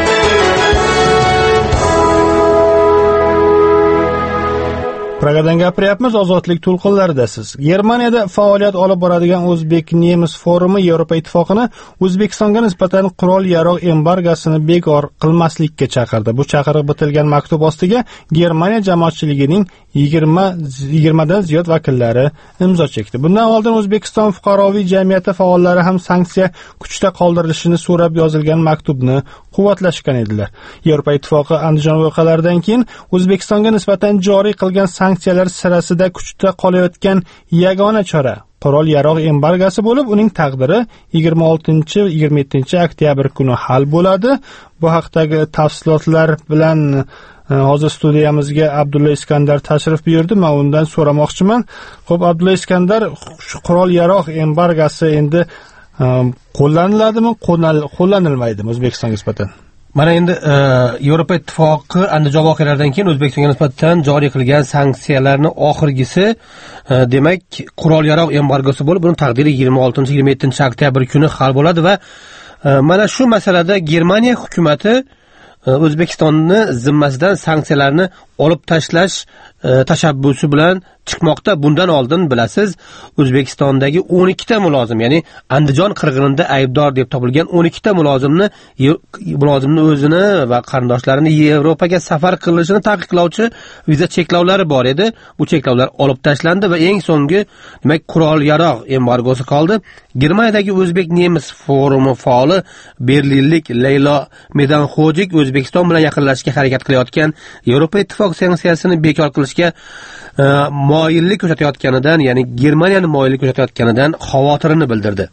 Pragadan gapiryapmiz, ozodlik to'lqinlaridasiz. Germaniyada faoliyat olib boradigan O'zbek-Nemis forumi Yevropa ittifoqini O'zbekistonga nisbatan qurol-yarog' embargosini bekor qilmaslikka chaqirdi. Bu chaqiriq bitilgan maktub ostiga Germaniya jamoatchiligining yigirma dan ziyod vakillari imzo chekdi. Bundan oldin O'zbekiston fuqaroviy jamiyati faollari ham sanksiya kuchda qoldirilishini so'rab yozilgan maktubni quvvatlashgan edilar. Yevropa ittifoqi Andijon voqealaridan keyin O'zbekistonga nisbatan joriy qilgan sanksiyalar sirasida kuchda qolayotgan yagona chora qurol yarog' embargosi bo'lib, uning taqdiri yigirma oltinchi yigirma yettinchi oktyabr kuni hal bo'ladi. Bu haqdagi tafsilotlar bilan hozir studiyamizga Abdulla Iskandar tashrif buyurdi. Men undan so'ramoqchiman. Xo'p, Abdulla Iskandar, shu qurol yarog' embargosi endi qo'llaniladimi, qo'llanilmaydimi O'zbekistonga nisbatan? Mana endi Yevropa ittifoqi Andijon voqealaridan keyin O'zbekistonga nisbatan joriy qilgan sanksiyalarning oxirgisi demak qurol-yarog' embargosi bo'lib, buning taqdiri yigirma oltinchi yigirma yettinchi oktyabr kuni hal bo'ladi va mana shu masalada Germaniya hukumatı O'zbekistonni zimmasidan sanksiyalarni olib tashlash tashabbusi bilan chiqmoqda. Bundan oldin bilasiz, O'zbekistondagi o'n ikkita mulozim, ya'ni Andijon qirg'inida aybdor deb topilgan o'n ikkita mulozimni mulozimni o'zini va qarindoshlarini Yevropaga safar qilishini taqiqlovchi viza cheklovlari bor edi. Bu cheklovlar olib tashlandi va eng so'nggi demak qurol-yarog' embargosi qoldi. Germaniyadagi O'zbek-Nemis forumi faoli berlinlik Leylo Medanxojik O'zbekiston bilan yaqinlashishga harakat qilayotgan Yevropa ittifoq sanksiyasini bekor qilishga moyillik ko'rsatayotganidan, ya'ni Germaniyani moyillik ko'rsatayotganidan xavotirini bildirdi.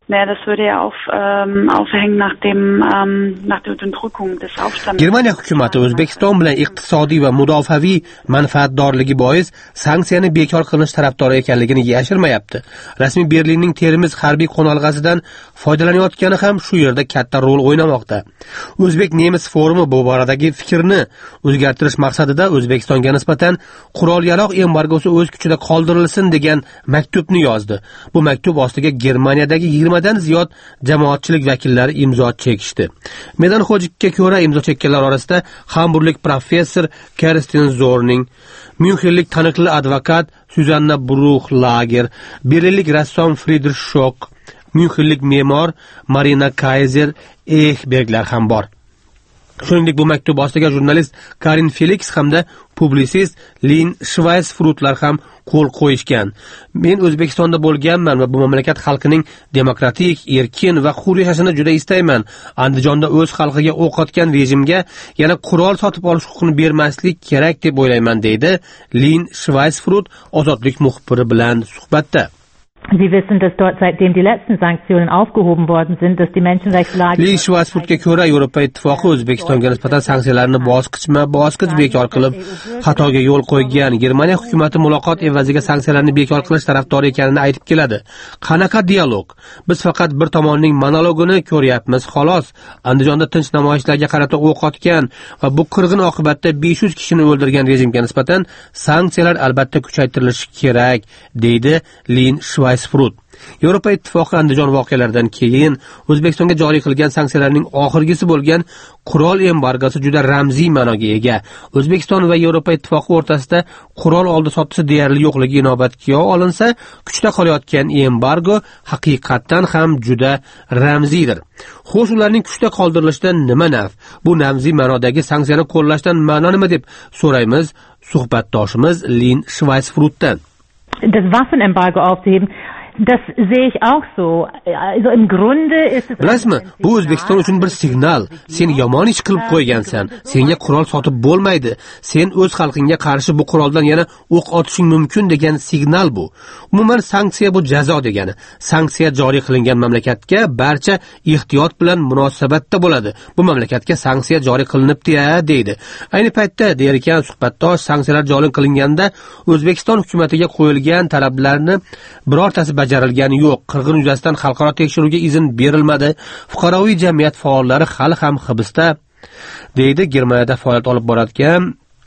Naja, das würde ja auf, ähm, aufhängen nach dem, ähm, nach der Unterdrückung des Aufstands. Germaniya hukumati O'zbekiston bilan iqtisodiy va mudofaaviy manfaatdorligi bois sanksiyani bekor qilish tarafdori ekanligini yashirmayapti. Rasmiy Berlinning Termiz harbiy qo'nalg'asidan foydalanayotgani ham shu yerda katta rol o'ynamoqda. O'zbek nemis forumi bu boradagi fikrni o'zgartirish maqsadida O'zbekistonga nisbatan qurol-yarog' embargosi o'z kuchida qoldirilsin degan maktubni yozdi. Bu maktub ostiga Germaniyadagi yigirmadan ziyod jamoatchilik vakillari imzo chekishdi. Medan Hojikka ko'ra imzo chekkanlar orasida hamburglik professor Kerstin Zorning, myunxenlik taniqli advokat Suzanna Bruchlager, berlinlik rassom Friedrich Schock, myunxenlik me'mor Marina Kaiser Ehberglar ham bor. Shuningdek, bu maktub ostiga jurnalist Karin Felix hamda publisist Lin Schweisfurtlar ham qo'l qo'yishgan. Men O'zbekistonda bo'lganman va bu mamlakat xalqining demokratik, erkin va hur yashashini juda istayman. Andijonda o'z xalqiga o'q otgan rejimga yana qurol sotib olish huquqini bermaslik kerak deb o'ylayman, deydi Lin Schweisfurt ozodlik muxbiri bilan suhbatda. Sie wissen, dass dort seitdem die letzten Sanktionen aufgehoben worden sind, dass die Menschenrechtslage... Li Schwarzburgga ko'ra Yevropa Ittifoqi O'zbekistonga nisbatan sanksiyalarni bosqichma-bosqich bekor qilib, xatoga yo'l qo'ygan. Germaniya hukumati muloqot evaziga sanksiyalarni bekor qilish tarafdori ekanini aytib keladi. Qanaqa dialog? Biz faqat bir tomonning monologini ko'ryapmiz, xolos. Andijonda tinch namoyishlarga qarata o'q otgan va bu qirg'in oqibatda besh yuz kishini o'ldirgan rejimga nisbatan sanksiyalar albatta kuchaytirilishi kerak, deydi Lin Schwarzburg. Yevropa Ittifoqi Andijon voqealaridan keyin O'zbekistonga joriy qilgan sanksiyalarning oxirgisi bo'lgan qurol embargosi juda ramziy ma'noga ega. O'zbekiston va Yevropa Ittifoqi o'rtasida qurol oldi sotisi deyarli yo'qligi inobatga olinsa, kuchda qolayotgan embargo haqiqatdan ham juda ramziydir. Xo'sh, ularning kuchda qoldirilishidan nima naf? Bu ramziy ma'nodagi sanksiyani qo'llashdan ma'no nima deb so'raymiz suhbatdoshimiz Lin Schweisfurtdan. Das Waffenembargo aufzuheben, das sehe ich auch so. Also im Grunde ist es... Bilasizmi, bu O'zbekiston uchun bir signal. Sen yomon ish qilib qo'ygansan. Senga qurol sotib bo'lmaydi. Sen o'z xalqingga qarshi bu quroldan yana o'q otishing mumkin degan signal bu. Umuman sanksiya bu jazo degani. Sanksiya joriy qilingan mamlakatga barcha ehtiyot bilan munosabatda bo'ladi. Bu mamlakatga sanksiya joriy qilinibdi-ya, deydi. Ayni paytda der ekan suhbatdosh, sanksiyalar joriy qilinganda O'zbekiston hukumatiga qo'yilgan talablarni birortasi bajarilgani yo'q. Qirg'in yuzasidan xalqaro tekshiruvga izn berilmadi. Fuqaroviy jamiyat faollari hali ham hibsda, deydi Germaniyada faoliyat olib borayotgan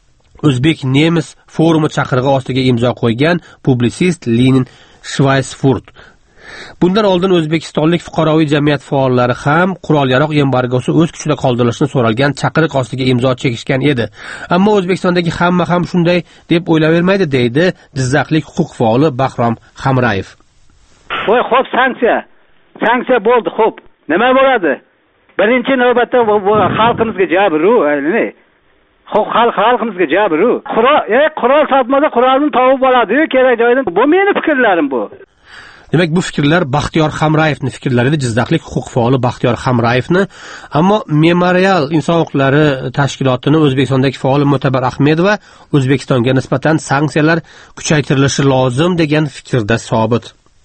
O'zbek nemis forumi chaqirig'i ostiga imzo qo'ygan publisist Lin Schweisfurt. Bundan oldin o'zbekistonlik fuqaroviy jamiyat faollari ham qurol-yarog' embargosi o'z kuchida qoldirilishini so'ralgan chaqiriq ostiga imzo chekishgan edi. Ammo O'zbekistondagi hamma ham shunday deb o'ylavermaydi, deydi Jizzaxlik huquq faoli Bahrom Hamrayev. Voy, xo'p, sanksiya. Sanksiya bo'ldi, xo'p. Nima bo'ladi? Birinchi navbatda xalqimizga jabru, ayni. Xo'p, xalq xalqimizga jabru. Qurol, e, qurol sotmasa qurolni topib oladi-yu, kerak joydan. Bu meni fikrlarim bu. Demak, bu fikrlar Baxtiyor Hamrayevning fikrlari edi, Jizzaxlik huquq faoli Baxtiyor Hamrayevni. Ammo Memorial inson huquqlari tashkilotining O'zbekistondagi faoli Mo'tabar Ahmedova O'zbekistonga nisbatan sanksiyalar kuchaytirilishi lozim degan fikrda sobit.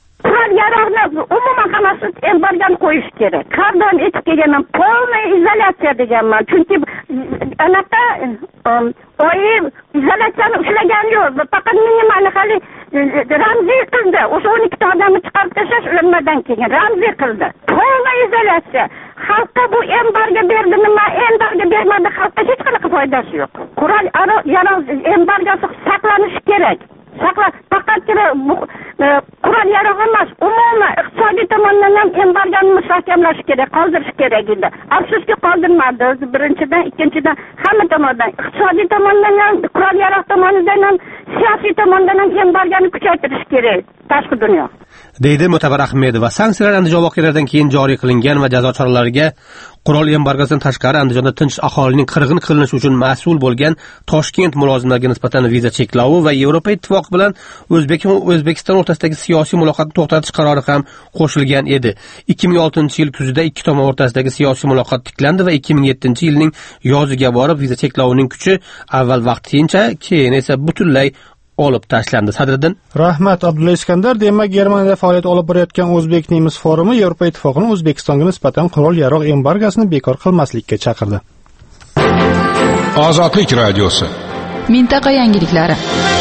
Umuman hammasi embargoni qo'yish kerak. Qardan etib kelganman, полная izolyatsiya deganman. Chunki anaqa oyi izolyatsiyani ushlagani yo'q. Faqat minimali hali ramziy qildi. O'sha o'n ikkita odamni chiqarib tashlash ulardan keyin ramziy qildi. Полная izolyatsiya. Xalqqa bu embargo berdi, nima embargo bermadi, xalqqa hech qanaqa foydasi yo'q. Qurol yarog' embargosi saqlanishi kerak. Saqla faqatgina qurol yarog' emas, umuman iqtisodiy tomondan ham embargoni mustahkamlash kerak, qoldirish kerak edi. Afsuski qoldirmadi. Birinchidan, ikkinchidan hamma tomondan, iqtisodiy tomondan ham, qurol yarog' tomonidan ham, siyosiy tomondan ham embargoni kuchaytirish kerak tashqi dunyo. deydi Mo'tabar Ahmedova. Sanksiyalar Andijon voqealaridan keyin joriy qilingan va jazo choralariga qurol embargosidan tashqari Andijonda tinch aholining qirg'in qilinishi uchun mas'ul bo'lgan Toshkent mulozimlariga nisbatan viza cheklovi va Yevropa Ittifoqi bilan O'zbek va O'zbekiston o'rtasidagi siyosiy muloqotni to'xtatish qarori ham qo'shilgan edi. ikki ming oltinchi yil kuzida ikki tomon o'rtasidagi siyosiy muloqot tiklandi va ikki ming yettinchi yilning yoziga borib viza cheklovining kuchi avval vaqtincha, keyin esa butunlay olib tashlandi. Sadriddin. Rahmat Abdulla Iskandar. Demak, Germaniyada faoliyat olib borayotgan O'zbek Nemis forumi Yevropa Ittifoqining O'zbekistonga nisbatan qurol yarog' embargosini bekor qilmaslikka chaqirdi. Ozodlik radiosi. Mintaqa yangiliklari.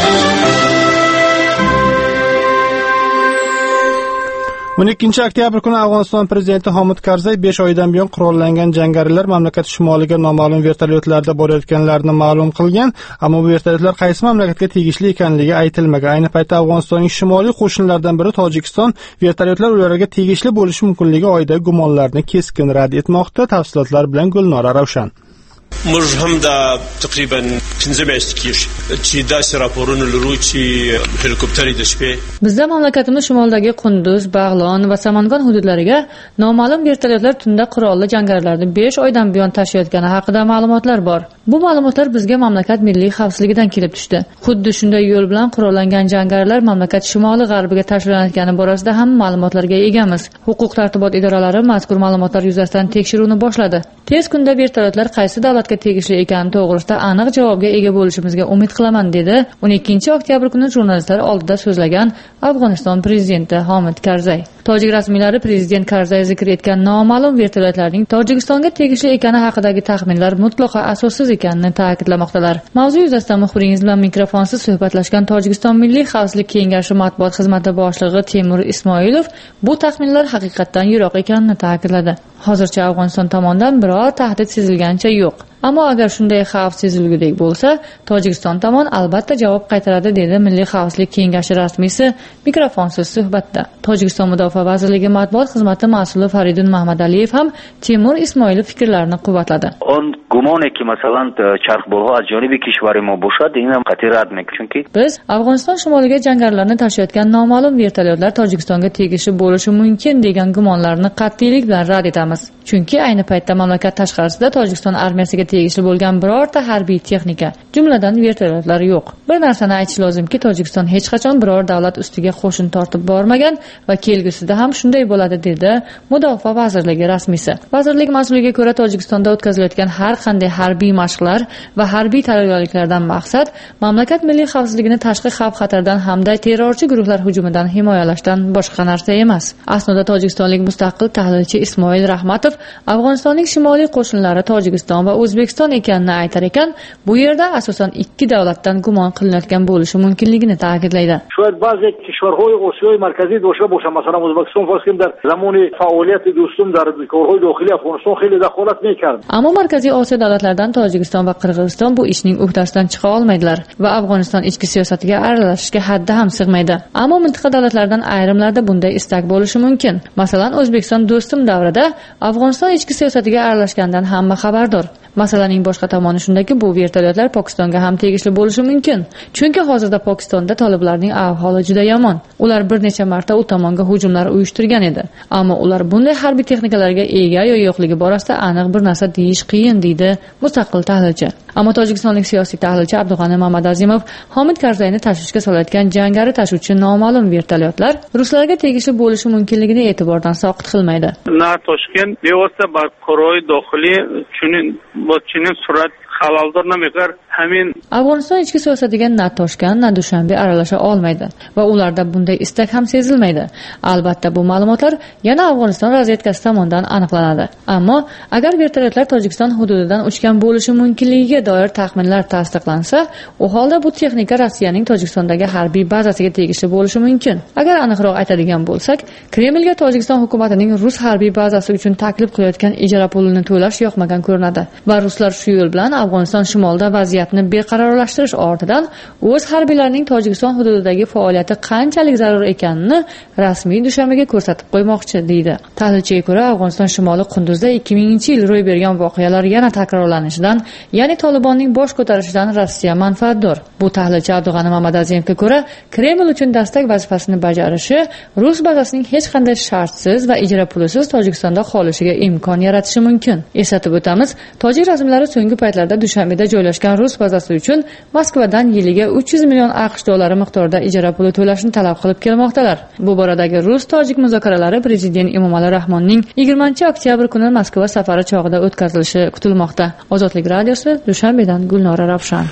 o'n ikkinchi oktyabr kuni Afg'oniston prezidenti Hamid Karzay besh oydan buyon qurollangan jangarilar mamlakat shimoliga noma'lum vertolyotlarda borayotganlarini ma'lum qilgan, ammo bu vertolyotlar qaysi mamlakatga tegishli ekanligi aytilmagan. Ayni paytda Afg'onistonning shimoliy qo'shinlaridan biri Tojikiston vertolyotlar ularga tegishli bo'lishi mumkinligi oida gumonlarni keskin rad etmoqda. Tafsilotlar bilan Gulnora Ravshan. موږ هم دا تقریبا پنځه میاشتې کېږي چې داسې راپورونه لرو چې هلیکوپترې د شپې bizda mamlakatimiz shimoldagi Qunduz, Bag'lon va Samangon hududlariga noma'lum vertolyotlar tunda qurolli jangarilarni besh oydan buyon tashiyotgani haqida ma'lumotlar bor. Bu ma'lumotlar bizga mamlakat milliy xavfsizligidan kelib tushdi. Xuddi shunday yo'l bilan qurollangan jangarilar mamlakat shimoli g'arbiga tashlanayotgani borasida ham ma'lumotlarga egamiz. Huquq tartibot idoralari mazkur ma'lumotlar yuzasidan tekshiruvni boshladi. Tez kunda vertolyotlar qaysi davlatga tegishli ekani to'g'risida aniq javobga ega bo'lishimizga umid qilaman, dedi o'n ikkinchi oktyabr kuni jurnalistlar oldida so'zlagan Afg'oniston prezidenti Hamid Karzay. Tojik rasmiylari prezident Karzay zikr etgan noma'lum vertolyotlarning Tojikistonga tegishli ekani haqidagi taxminlar mutlaqo asossiz ekanini ta'kidlamoqdalar. Mavzu yuzasidan muxbiringiz bilan mikrofonsiz suhbatlashgan Tojikiston Milliy xavfsizlik kengashi matbuot xizmati boshlig'i Temur Ismoilov bu taxminlar haqiqatdan yiroq ekanini ta'kidladi. Hozircha Afg'oniston tomonidan biror tahdid sezilganicha yo'q. Ammo agar shunday xavf sezilgudek bo'lsa, Tojikiston tomon albatta javob qaytaradi, dedi Milliy xavfsizlik kengashi rasmiysi mikrofonsiz suhbatda. Tojikiston Mudofaa vazirligi matbuot xizmati mas'uli Faridun Mahmadaliyev ham Temur Ismoilov fikrlarini quvvatladi. On gumone ki masalan charxbolg'a az jonibi kishvari ma boshad, in ham qat'iy rad me'k, chunki biz Afg'oniston shimoliga jangarilarni tashiyotgan noma'lum vertolyotlar Tojikistonga tegishli bo'lishi mumkin degan gumonlarni qat'iylik bilan rad etamiz. Chunki ayni paytda mamlakat tashqarisida Tojikiston armiyasiga tegishli bo'lgan birorta harbiy texnika, jumladan vertolyotlar yo'q. Bir narsani aytish lozimki, Tojikiston hech qachon biror davlat ustiga qo'shin tortib bormagan va kelgusida ham shunday bo'ladi, dedi Mudofaa vazirligi rasmiysi. Vazirlik mas'uliga ko'ra, Tojikistonda o'tkazilayotgan har qanday harbiy mashqlar va harbiy tayyorgarliklardan maqsad mamlakat milliy xavfsizligini tashqi xavf-xatardan hamda terrorchi guruhlar hujumidan himoyalashdan boshqa narsa emas. Aslida tojikistonlik mustaqil tahlilchi Ismoil Rahmatov Afg'onistonning shimoliy qo'shinlari Tojikiston va O'zbekiston ekanini aytar ekan, bu yerda asosan ikki davlatdan gumon qilinayotgan bo'lishi mumkinligini ta'kidlaydi. شاید بعضی کشورهای آسیای مرکزی داشته باشه، مثلا ازبکستان فرض کنیم در زمان فعالیت دوستم در کارهای داخلی افغانستان خیلی دخالت میکرد. Ammo Markaziy Osiyo davlatlaridan Tojikiston va Qirg'iziston bu ishning uhdasidan chiqa olmaydilar va Afg'oniston ichki siyosatiga aralashishga haddi ham sig'maydi. Ammo mintaqa davlatlaridan ayrimlarda bunday istak bo'lishi mumkin. Masalan, O'zbekiston do'stim davrida Afg'oniston ichki siyosatiga aralashgandan hamma xabardor. Masalaning boshqa tomoni shundaki, bu vertolyotlar Pokistonga ham tegishli bo'lishi mumkin. Chunki hozirda Pokistonda toliblarning ahvoli juda yomon. Ular bir necha marta u tomonga hujumlar uyushtirgan edi. Ammo ular bunday harbiy texnikalarga ega yo yo'qligi borasida aniq bir narsa deyish qiyin, deydi mustaqil tahlilchi. Ammo tojikistonlik siyosiy tahlilchi Abdug'ani Mamadazimov Hamid Karzayni tashvishga solayotgan jangari tashuvchi noma'lum vertolyotlar ruslarga tegishli bo'lishi mumkinligini e'tibordan soqit qilmaydi. Na Toshkent bevosita ba qurol daxili chunin با چنین صورت xalaldor namiqar hamin Afg'oniston ichki siyosatiga na Toshkent, na Dushanbe aralasha olmaydi va ularda bunday istak ham sezilmaydi. Albatta bu ma'lumotlar yana Afg'oniston razvedkasi tomonidan aniqlanadi. Ammo agar vertolyotlar Tojikiston hududidan uchgan bo'lishi mumkinligiga doir taxminlar tasdiqlansa, u holda bu texnika Rossiyaning Tojikistondagi harbiy bazasiga tegishli bo'lishi mumkin. Agar aniqroq aytadigan bo'lsak, Kremlga Tojikiston hukumatining Rus harbiy bazasi uchun taklif qilayotgan ijara pulini to'lash yoqmagan ko'rinadi va ruslar shu yo'l bilan Afg'oniston shimolida vaziyatni beqarorlashtirish ortidan o'z harbiylarining Tojikiston hududidagi faoliyati qanchalik zarur ekanini rasmiy Dushanbega ko'rsatib qo'ymoqchi, deydi. Tahlilchiga ko'ra, Afg'oniston shimoli Qunduzda ikki minginchi yil ro'y bergan voqealar yana takrorlanishidan, ya'ni Tolibonning bosh ko'tarishidan Rossiya manfaatdor. Bu tahlilchi Abdug'ani Mamadaziyevga ko'ra, Kreml uchun dastak vazifasini bajarishi Rus bazasining hech qanday shartsiz va ijara pulisiz Tojikistonda qolishiga imkon yaratishi mumkin. Eslatib o'tamiz, tojik rasmiylari so'nggi paytlarda Dushanbeda joylashgan Rus bazasi uchun Moskvadan yiliga uch yuz million AQSh dollari miqdorida ijara puli to'lashni talab qilib kelmoqdalar. Bu boradagi Rus-Tojik muzokaralari prezident Emomali Rahmonning yigirmanchi oktyabr kuni Moskva safari chog'ida o'tkazilishi kutilmoqda. Ozodlik radiosi Dushanbedan Gulnora Ravshan.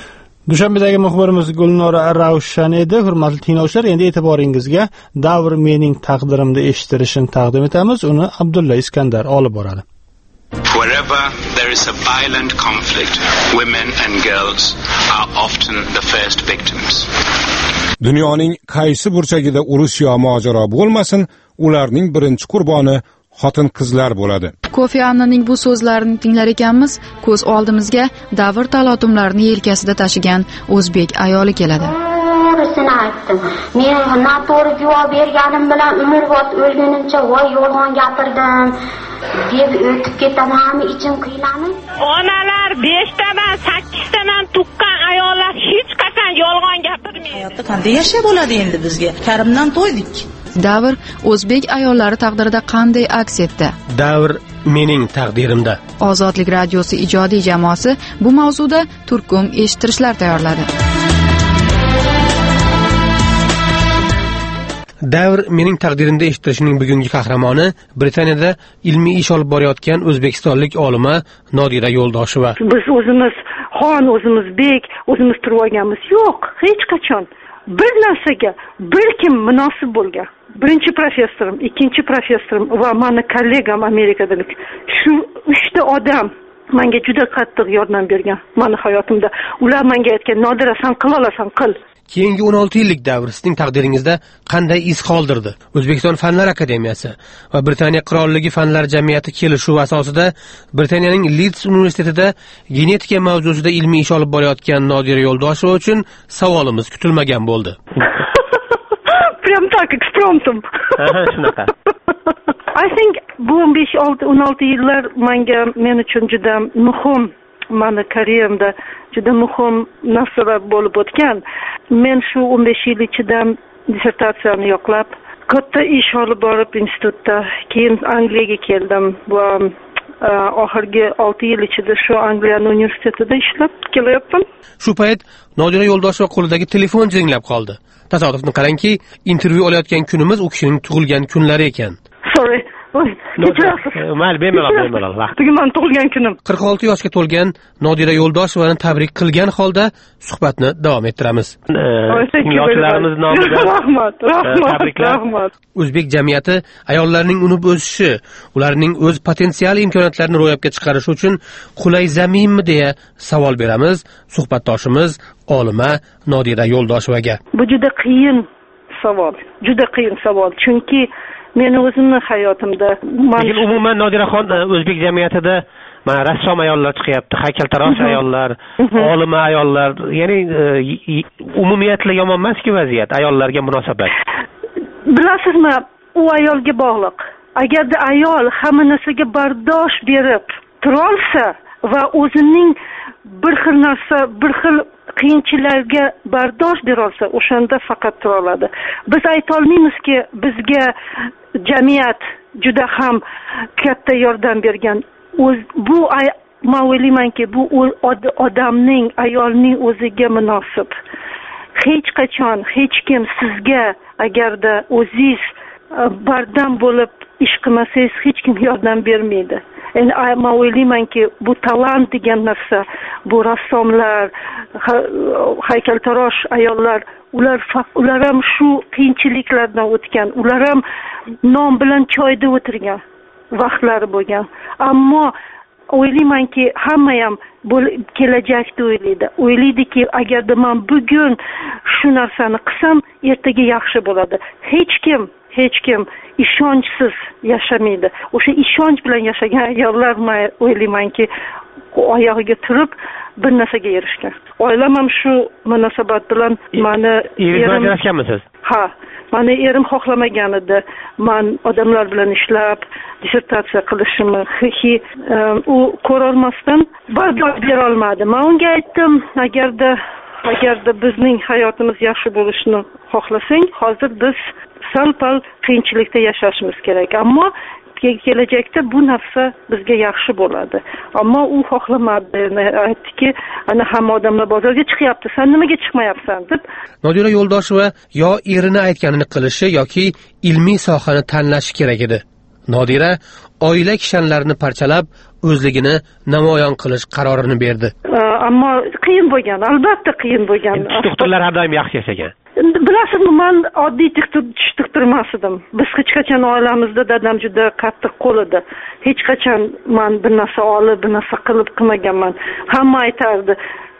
Dushanbedagi muxbirimiz Gulnora Ravshan edi. Hurmatli tinglovchilar, endi e'tiboringizga Davr mening taqdirimda eshittirishni taqdim etamiz. Uni Abdulla Iskandar olib boradi. Wherever there is a violent conflict, women and girls are often the first victims. Dunyoning qaysi burchagida urush yo mojaro bo'lmasin, ularning birinchi qurboni xotin-qizlar bo'ladi. Kofi Annaning bu so'zlarini tinglar ekanmiz, ko'z oldimizga davr talotumlarini yelkasida tashigan o'zbek ayoli keladi. To'g'risini aytdim. Men noto'g'ri javob berganim bilan umrbod o'lgunimcha voy yolg'on gapirdim deb o'tib ketaman, ichim qiynalib. Onalar beshtadan sakkiztadan tuqqan ayollar hech qachon yolg'on gapirmaydi. Hayotda qanday yashab bo'ladi endi bizga? Karimdan to'ydik. Davr o'zbek ayollari taqdirida qanday aks etdi? Davr mening taqdirimda. Ozodlik radiosi ijodiy jamoasi bu mavzuda turkum eshittirishlar tayyorladi. Davr mening taqdirimda eshittirishning bugungi qahramoni Britaniyada ilmiy ish olib borayotgan o'zbekistonlik olima Nodira Yo'ldosheva. Biz o'zimiz xon, o'zimiz bek, o'zimiz turib olganmiz yo'q, hech qachon. Bir narsaga bir kim munosib bo'lgan. Birinchi professorim, ikkinchi professorim va meni kollegam Amerikadalik. Shu uchta odam menga juda qattiq yordam bergan meni hayotimda. Ular menga aytgan, Nodira, sen qila olasan, qil. Keyingi o'n olti yillik davr sizning taqdiringizda qanday iz qoldirdi? O'zbekiston Fanlar akademiyasi va Britaniya Qirolligi Fanlar jamiyati kelishuvi asosida Britaniyaning Leeds universitetida genetika mavzusida ilmiy ish olib borayotgan Nodira Yo'ldosheva uchun savolimiz kutilmagan bo'ldi. Prям так, ekspromtum. Aha, shunaqa. I think bu o'n olti yillar menga men uchun juda muhim, meni karyeramda juda muhim narsalar bo'lib o'tgan. Men shu o'n besh yil ichida dissertatsiyani yoqlab, katta ish olib borib institutda, keyin Angliyaga keldim va oxirgi olti yil ichida shu Angliyaning universitetida ishlab kelyapman. Shu payt Nodira Yo'ldosheva qo'lidagi telefon jiringlab qoldi. Tasodifni qarangki, intervyu olayotgan kunimiz u kishining tug'ilgan kunlari ekan. Sorry. Mayli, bemalol, bemalol. Bugun men tug'ilgan kunim. qirq olti yoshga to'lgan Nodira Yo'ldoshevani tabrik qilgan holda suhbatni davom ettiramiz. Tinglovchilarimiz nomidan rahmat, rahmat, rahmat. O'zbek jamiyati ayollarning unib o'sishi, ularning o'z potensial imkoniyatlarini ro'yobga chiqarishi uchun qulay zaminmi deya savol beramiz suhbatdoshimiz olima Nodira Yo'ldoshevaga. Bu juda qiyin savol, juda qiyin savol, chunki men o'zimni hayotimda lekin umuman Nodiraxon o'zbek jamiyatida mana rassom ayollar chiqyapti, haykaltarosh ayollar, olima ayollar, ya'ni umumiyatla yomon emas-ku vaziyat, ayollarga munosabat. Bilasizmi, u ayolga bog'liq. Agarda ayol hamma narsaga bardosh berib tura olsa va o'zining bir xil narsa, bir xil qiyinchiliklarga bardosh bera olsa, o'shanda faqat tura oladi. Biz ayta olmaymizki, bizga jamiyat juda ham katta yordam bergan. O'z bu men o'ylaymanki, bu odamning, ayolning o'ziga munosib. Hech qachon hech kim sizga agarda o'zingiz bardam bo'lib ish qilmasangiz, hech kim yordam bermaydi. Yani men o'ylaymanki, bu talant degan narsa, bu rassomlar, haykaltarosh ayollar, ular ular ham shu qiyinchiliklardan o'tgan, ular ham non bilan choyda o'tirgan vaqtlari bo'lgan. Ammo o'ylaymanki, hamma ham kelajakda o'ylaydi. O'ylaydiki, agarda men bugun shu narsani qilsam, ertaga yaxshi bo'ladi. Hech kim hech kim ishonchsiz yashamaydi. O'sha ishonch bilan yashagan ayollar men o'ylaymanki, oyog'iga turib bir narsaga erishgan. Oilam ham shu munosabat bilan meni erim ajrashganmisiz? Ha, meni erim xohlamagan edi. Men odamlar bilan ishlab, dissertatsiya qilishimni u ko'rolmasdan bardosh bera olmadi. Men unga aytdim, agarda agarda bizning hayotimiz yaxshi bo'lishini xohlasang, hozir biz sal-pal qiyinchilikda yashashimiz kerak. Ammo kelajakda bu narsa bizga yaxshi bo'ladi. Ammo u xohlamadi. Aytdiki, ana hamma odamlar bozorga chiqyapti, sen nimaga chiqmayapsan deb. Nodira Yo'ldosheva yo erini aytganini qilishi yoki ilmiy sohani tanlashi kerak edi. Nodira oila kishanlarini parchalab o'zligini namoyon qilish qarorini berdi. Ammo qiyin bo'lgan, albatta qiyin bo'lgan. Doktorlar har doim yaxshi yashagan. Bilasizmi, men oddiy tish tiqtirmas edim. Biz hech qachon oilamizda dadam juda qattiq qo'l edi. Hech qachon men bir narsa olib, bir narsa qilib qilmaganman. Hamma aytardi.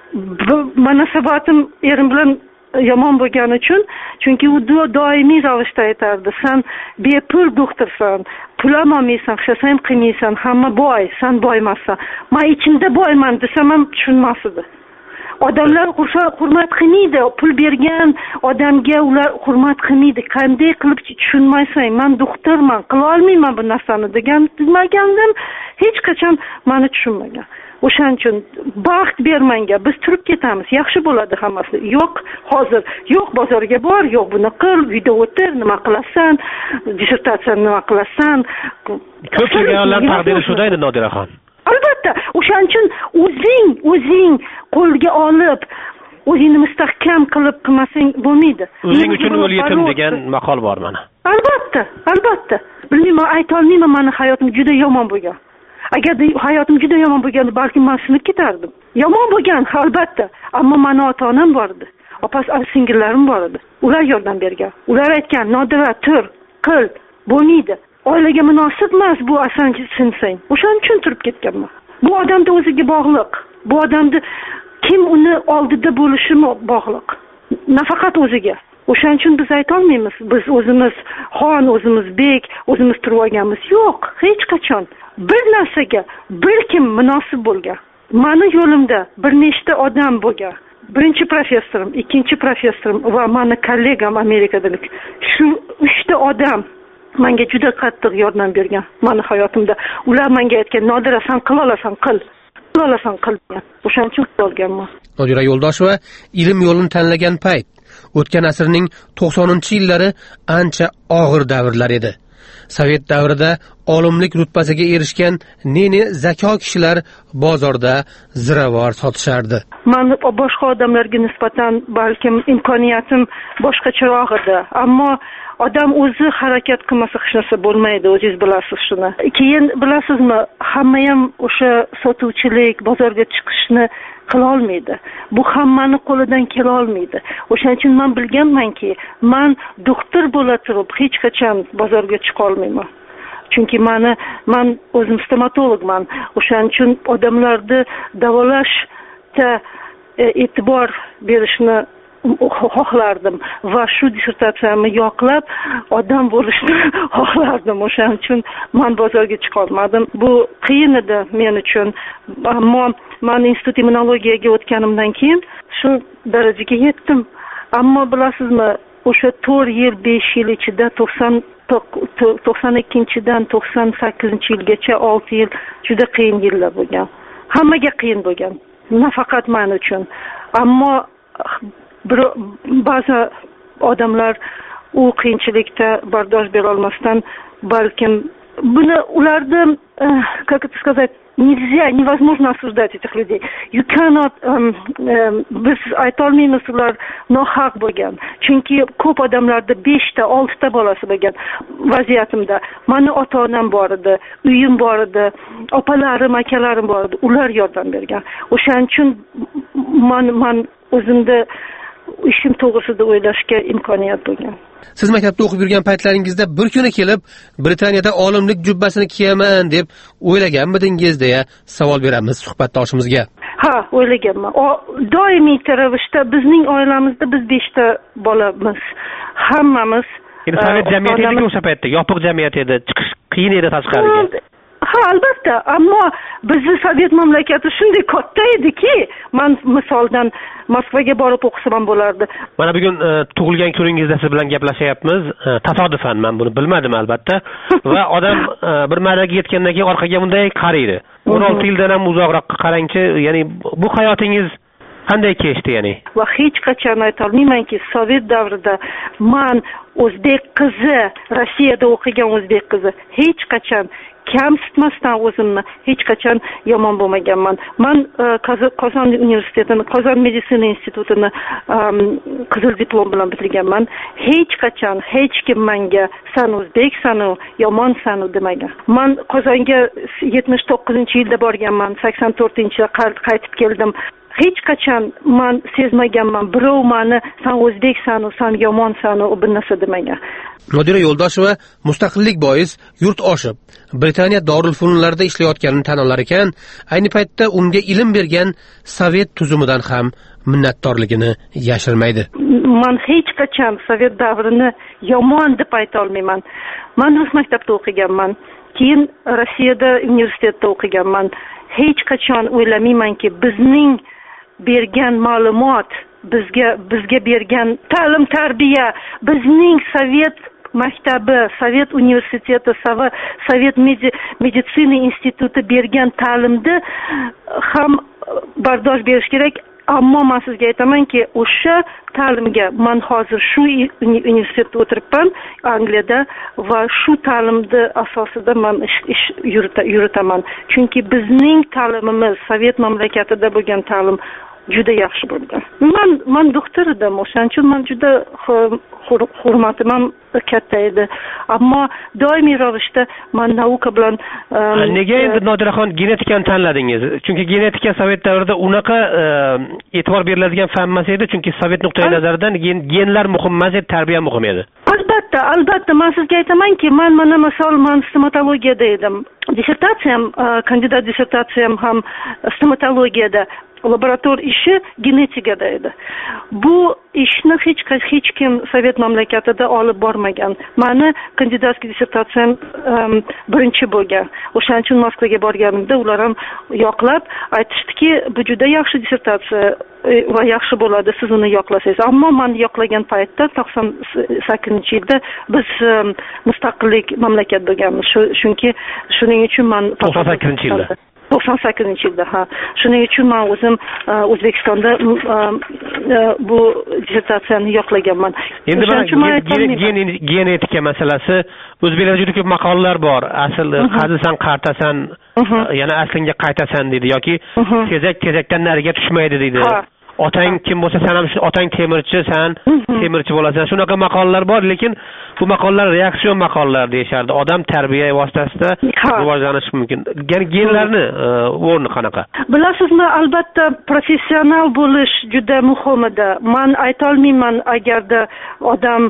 Munosabatim erim bilan yomon bo'lgani uchun, chunki u doimiy ravishda aytardi: "Sen bepul doktorsan, pul olmaysan, hech narsa ham qilmaysan, hamma boy, sen boymassan." Men ichimda boyman desam ham tushunmas edi. Odamlar hurmat qilmaydi, pul bergan odamga ular hurmat qilmaydi. Qanday qilib tushunmaysan, men doktorman, qila olmayman bu narsani degan degandim, hech qachon meni tushunmagan. O'shaning uchun baxt bermanga, biz turib ketamiz, yaxshi bo'ladi hammasi. Yo'q, hozir, yo'q bozorga bor, yo'q buni qil, uyda o'tir, nima qilasan, dissertatsiyani nima qilasan. Ko'pchilik ayollar taqdiri shunday edi, Nodiraxon. Albatta, o'shaning uchun o'zing, o'zing qo'lga olib, o'zingni mustahkam qilib qilmasang bo'lmaydi. O'zing uchun o'l yetim degan maqol bor mana. Albatta, albatta. Bilmayman, ayta olmayman, meni hayotim juda yomon bo'lgan. Agar hayotim juda yomon bo'lganda, balki men sinib ketardim. Yomon bo'lgan, albatta. Ammo meni ota-onam bor edi. Opa singillarim bor edi. Ular yordam bergan. Ular aytgan: "Nodira, tur, qil, bo'lmaydi. Oilaga munosib emas bu asanchi sinsang." O'shaning uchun turib ketganman. Bu odamda o'ziga bog'liq. Bu odamda kim uni oldida bo'lishi bog'liq. Nafaqat o'ziga. O'shaning uchun biz ayta olmaymiz, biz o'zimiz xon, o'zimiz bek, o'zimiz turib olganmiz. Yo'q, hech qachon. Bir narsaga bir kim munosib bo'lgan. Meni yo'limda bir nechta odam bo'lgan. Birinchi professorim, ikkinchi professorim va meni kollegam Amerikadalik. Shu uchta odam menga juda qattiq yordam bergan meni hayotimda. Ular menga aytgan: "Nodira, sen qila olasan, qil. Qila olasan, qil." O'shaning uchun qilganman. Nodira Yo'ldosheva ilm yo'lini tanlagan payt o'tgan asrning to'qsoninchi yillari ancha og'ir davrlar edi. Sovet davrida olimlik rutbasiga erishgan ne-ne zako kishilar bozorda ziravor sotishardi. Men boshqa odamlarga nisbatan balkim imkoniyatim boshqacharoq edi, ammo odam o'zi harakat qilmasa hech narsa bo'lmaydi, o'zingiz bilasiz shuni. Keyin bilasizmi, hamma ham o'sha sotuvchilik, bozorga chiqishni qila olmaydi. Bu hammani qo'lidan kela olmaydi. O'shaning uchun men bilganmanki, men doktor bo'la turib hech qachon bozorga chiqa olmayman. Chunki meni men o'zim stomatologman. O'shaning uchun odamlarni davolashda e'tibor berishni xohlardim va shu dissertatsiyamni yoqlab odam bo'lishni xohlardim. O'shaning uchun men bozorga chiqa olmadim. Bu qiyin edi men uchun. Ammo men institut immunologiyaga o'tganimdan keyin shu darajaga yetdim. Ammo bilasizmi, o'sha to'rt yil, besh yil ichida to'qson ikkinchidan to'qson sakkizinchi yilgacha olti yil juda qiyin yillar bo'lgan. Hammaga qiyin bo'lgan, nafaqat men uchun. Ammo bir ba'zi odamlar u qiyinchilikda bardosh bera olmasdan balkim buni ularni, как это сказать, nельзя, невозможно осуждать этих людей. You cannot um, um, biz ayta olmaymiz ular nohaq bo'lgan. Chunki ko'p odamlarda beshta, oltita bolasi bo'lgan vaziyatimda. Meni ota-onam bor edi, uyim bor edi, opalarim, akalarim bor edi. Ular yordam bergan. O'shaning uchun men men o'zimda ishim to'g'risida o'ylashga imkoniyat bo'lgan. Siz maktabda o'qib yurgan paytlaringizda bir kuni kelib Britaniyada olimlik jubbasini kiyaman deb o'ylaganmidingiz deya savol beramiz suhbatdoshimizga. Ha, o'ylaganman. O doimiy ravishda bizning oilamizda biz beshta bolamiz. Hammamiz Sovet jamiyati edi o'sha paytda, yopiq jamiyat edi, chiqish qiyin edi tashqariga. Ha, albatta, ammo bizning Sovet mamlakati shunday katta ediki, men misoldan Moskvaga borib o'qisam ham bo'lardi. Mana bugun tug'ilgan kuringizda siz bilan gaplashyapmiz. Tasodifan men buni bilmadim albatta. Va odam bir marraga yetgandan keyin orqaga bunday qaraydi. o'n olti yildan ham uzoqroq qarangchi, ya'ni bu hayotingiz qanday kechdi ya'ni? Va hech qachon ayta olmaymanki, Sovet davrida men o'zbek qizi, Rossiyada o'qigan o'zbek qizi hech qachon kamsitmasdan o'zimni hech qachon yomon bo'lmaganman. Men Qozon universitetini, Qozon meditsina institutini qizil diplom bilan bitirganman. Hech qachon hech kim menga san o'zbeksan, yomonsan demagan. Men Qozonga yetmish to'qqizinchi yilda borganman, sakson to'rtinchi yilda qaytib keldim. Hech qachon men sezmaganman birov meni san o'zbeksan, san yomonsan bu narsa demagan. Nodira Yo'ldosheva mustaqillik bois yurt oshib, Britaniya Dorulfunlarida ishlayotganini tan olar ekan, ayni paytda unga ilm bergan Sovet tuzumidan ham minnatdorligini yashirmaydi. Men hech qachon Sovet davrini yomon deb ayta olmayman. Men rus maktabida o'qiganman, keyin Rossiyada universitetda o'qiganman. Hech qachon o'ylamaymanki bizning bergan ma'lumot, bizga bizga bergan ta'lim tarbiya, bizning Sovet maktabi, Sovet universiteti, Sovet meditsina instituti bergan ta'limni ham bardosh berish kerak. Ammo men sizga aytamanki, o'sha ta'limga men hozir shu universitetda o'tiribman, Angliyada, va shu ta'limni asosida men ish yuritaman. Chunki bizning ta'limimiz Sovet mamlakatida bo'lgan ta'lim juda yaxshi bo'lgan. Men men doktor edim, o'shaning uchun men juda hurmatim ham katta edi. Ammo doimiy ravishda men nauka bilan nega endi Nodiraxon genetikani tanladingiz? Chunki genetika Sovet davrida unaqa e'tibor beriladigan fan emas edi, chunki Sovet nuqtai nazaridan genlar muhim emas edi, tarbiya muhim edi. Albatta, albatta, men sizga aytamanki, men mana misol men stomatologiyada edim. Dissertatsiyam, kandidat dissertatsiyam ham stomatologiyada. Laborator ishi genetikada edi. Bu ishni hech hech kim Sovet mamlakatida olib bormagan. Meni kandidatskiy dissertatsiyam um, birinchi bo'lgan. O'shaning uchun Moskvaga borganimda ular ham yoqlab aytishdiki, bu juda yaxshi dissertatsiya va yaxshi bo'ladi, siz uni yoqlasangiz. Ammo men yoqlagan paytda to'qson sakkizinchi yilda biz um, mustaqillik mamlakat bo'lganmiz. Chunki shuning uchun men to'qson sakkizinchi yilda to'qson sakkizinchi yilda ha. Shuning uchun men o'zim O'zbekistonda bu dissertatsiyani yoqlaganman. Endi men genetika masalasi, o'zbeklarda juda ko'p maqolalar bor. Asl qazisan, qartasan, yana aslingga qaytasan deydi yoki tezak tezakdan nariga tushmaydi deydi. Otang kim bo'lsa, sen ham otang temirchi, sen temirchi bo'lasan. Shunaqa maqolalar bor, lekin bu maqolalar reaksion maqolalar deyishardi. Odam tarbiya vositasida rivojlanishi mumkin. Ya'ni genlarni o'rni qanaqa? Bilasizmi, albatta professional bo'lish juda muhim edi. Men ayta olmayman agarda odam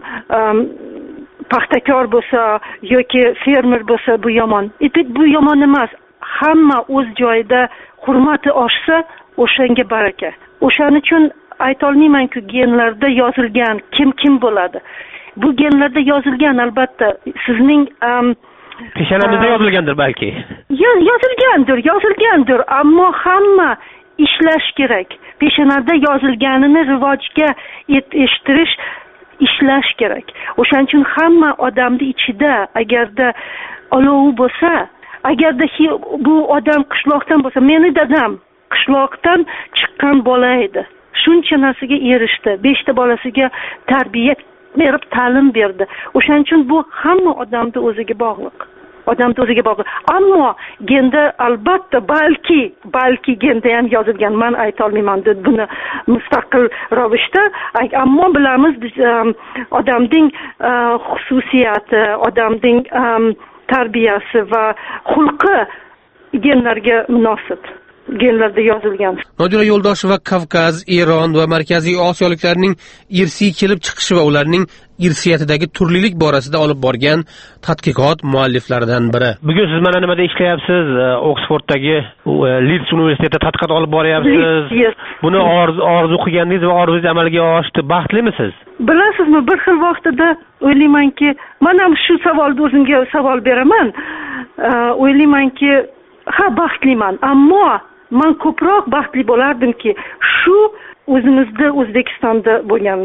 paxtakor bo'lsa yoki fermer bo'lsa bu yomon. Bu yomon emas. Hamma o'z joyida hurmati oshsa, o'shanga baraka. O'shaning uchun ayta olmayman-ku genlarda yozilgan kim kim bo'ladi. Bu genlarda yozilgan albatta sizning peshanamizda yozilgandir balki. Yozilgandir, yozilgandir, ammo hamma ishlash kerak. Peshanada yozilganini rivojga yetishtirish ishlash kerak. O'shaning uchun hamma odamning ichida agarda olov bo'lsa, agarda bu odam qishloqdan bo'lsa, meni dadam qishloqdan chiqqan bola edi. Shuncha narsaga erishdi. beshta bolasiga tarbiya berib, ta'lim berdi. O'shaning uchun bu hamma odamning o'ziga bog'liq. Odamning o'ziga bog'liq. Ammo genda albatta balki, balki genda ham yozilgan. Men ayta olmayman buni mustaqil ravishda. Ammo bilamiz biz odamning xususiyati, odamning tarbiyasi va xulqi genlarga munosib. Genlarda yozilgan. Nodira Yo'ldosheva Kavkaz, Eron va Markaziy Osiyoliklarning irsiy kelib chiqishi va ularning irsiyatidagi turlilik borasida olib borgan tadqiqot mualliflaridan biri. Bugun siz mana nimada ishlayapsiz? Oksforddagi Leeds universitetida tadqiqot olib boryapsiz. Buni orzu qilganingiz va orzungiz amalga oshdi. Baxtlimisiz? Bilasizmi, bir xil vaqtida o'ylaymanki, men ham shu savolni o'zimga savol beraman. O'ylaymanki, ha, baxtliman, ammo men ko'proq baxtli bo'lardimki, shu o'zimizda O'zbekistonda bo'lganda.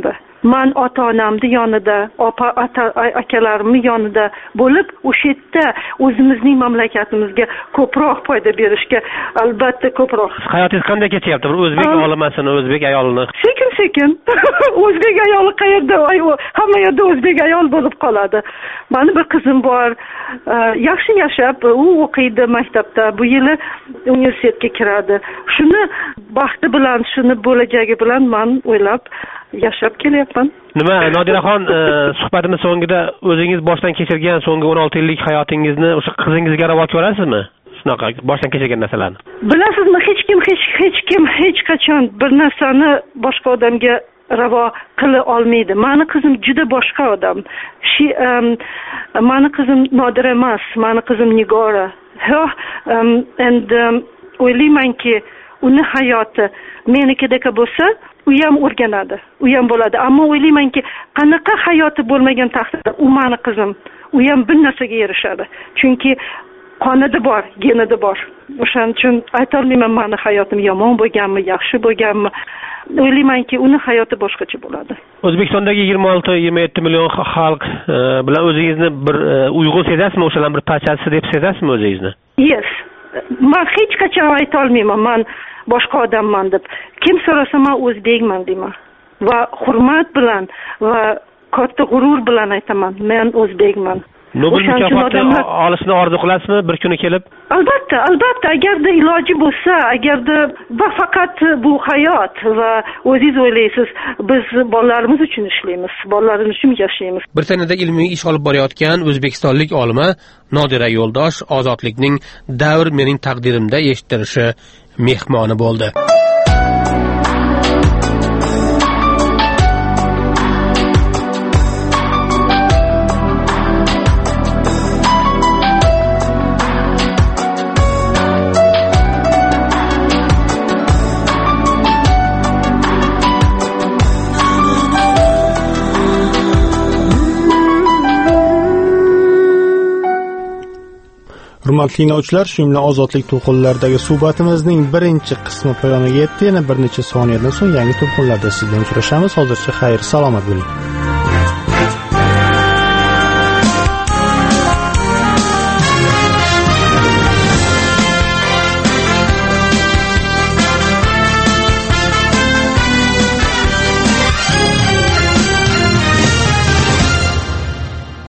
man ota onamni yonida, opa akalarimni yonida bo'lib, o'sha yerda o'zimizning mamlakatimizga ko'proq foyda berishga albatta ko'proq. Hayotingiz qanday kechyapti? Bir o'zbek olimasini, o'zbek ayolini. Sekin sekin. O'zbek ayoli qayerda? Hamma yerda o'zbek ayol bo'lib qoladi. Mani bir qizim bor. Yaxshi yashab, u o'qiydi maktabda. Bu yili universitetga kiradi. Shuni baxti bilan, shuni bo'lajagi bilan men o'ylab yashab kelyapman. Nima, Nodiraxon, suhbatimiz so'ngida o'zingiz boshdan kechirgan so'nggi o'n olti yillik hayotingizni o'sha qizingizga ravo ko'rasizmi? Shunaqa boshdan kechirgan narsalarni. Bilasizmi, hech kim hech hech kim hech qachon bir narsani boshqa odamga ravo qila olmaydi. Mani qizim juda boshqa odam. She um, mani qizim Nodira emas, mani qizim Nigora. Ha, um, and um, o'ylaymanki, uni hayoti menikidek bo'lsa, u ham o'rganadi, u ham bo'ladi. Ammo o'ylaymanki, qanaqa hayoti bo'lmagan taqdirda u mani qizim, u ham bir narsaga erishadi. Chunki qonida bor, genida bor. O'shaning uchun ayta olmayman mani hayotim yomon bo'lganmi, yaxshi bo'lganmi. O'ylaymanki, uni hayoti boshqacha bo'ladi. O'zbekistondagi yigirma olti yigirma yetti million xalq bilan o'zingizni bir uyg'un sezasizmi? O'shalar bir parchasi deb sezasizmi o'zingizni? Yes. Men hech qachon ayta olmayman, men boshqa odamman deb. Kim so'rasa, men o'zbekman deyman. Va hurmat bilan va katta g'urur bilan aytaman, men o'zbekman. Nobel mukofotini olishni orzu qilasizmi bir kuni kelib? Albatta, albatta, agarda iloji bo'lsa, agarda va faqat bu hayot va o'zingiz o'ylaysiz, biz bolalarimiz uchun ishlaymiz, bolalarimiz uchun yashaymiz. Britaniyada ilmiy ish olib borayotgan o'zbekistonlik olima Nodira Yo'ldosh ozodlikning davr mening taqdirimda eshittirishi mehmoni bo'ldi. Hurmatli tinglovchilar, shu bilan ozodlik to'lqinlaridagi suhbatimizning birinchi qismi poyoniga yetdi. Yana bir necha soniyadan so'ng yangi to'lqinlarda sizdan uchrashamiz. Hozircha xayr, salomat bo'ling.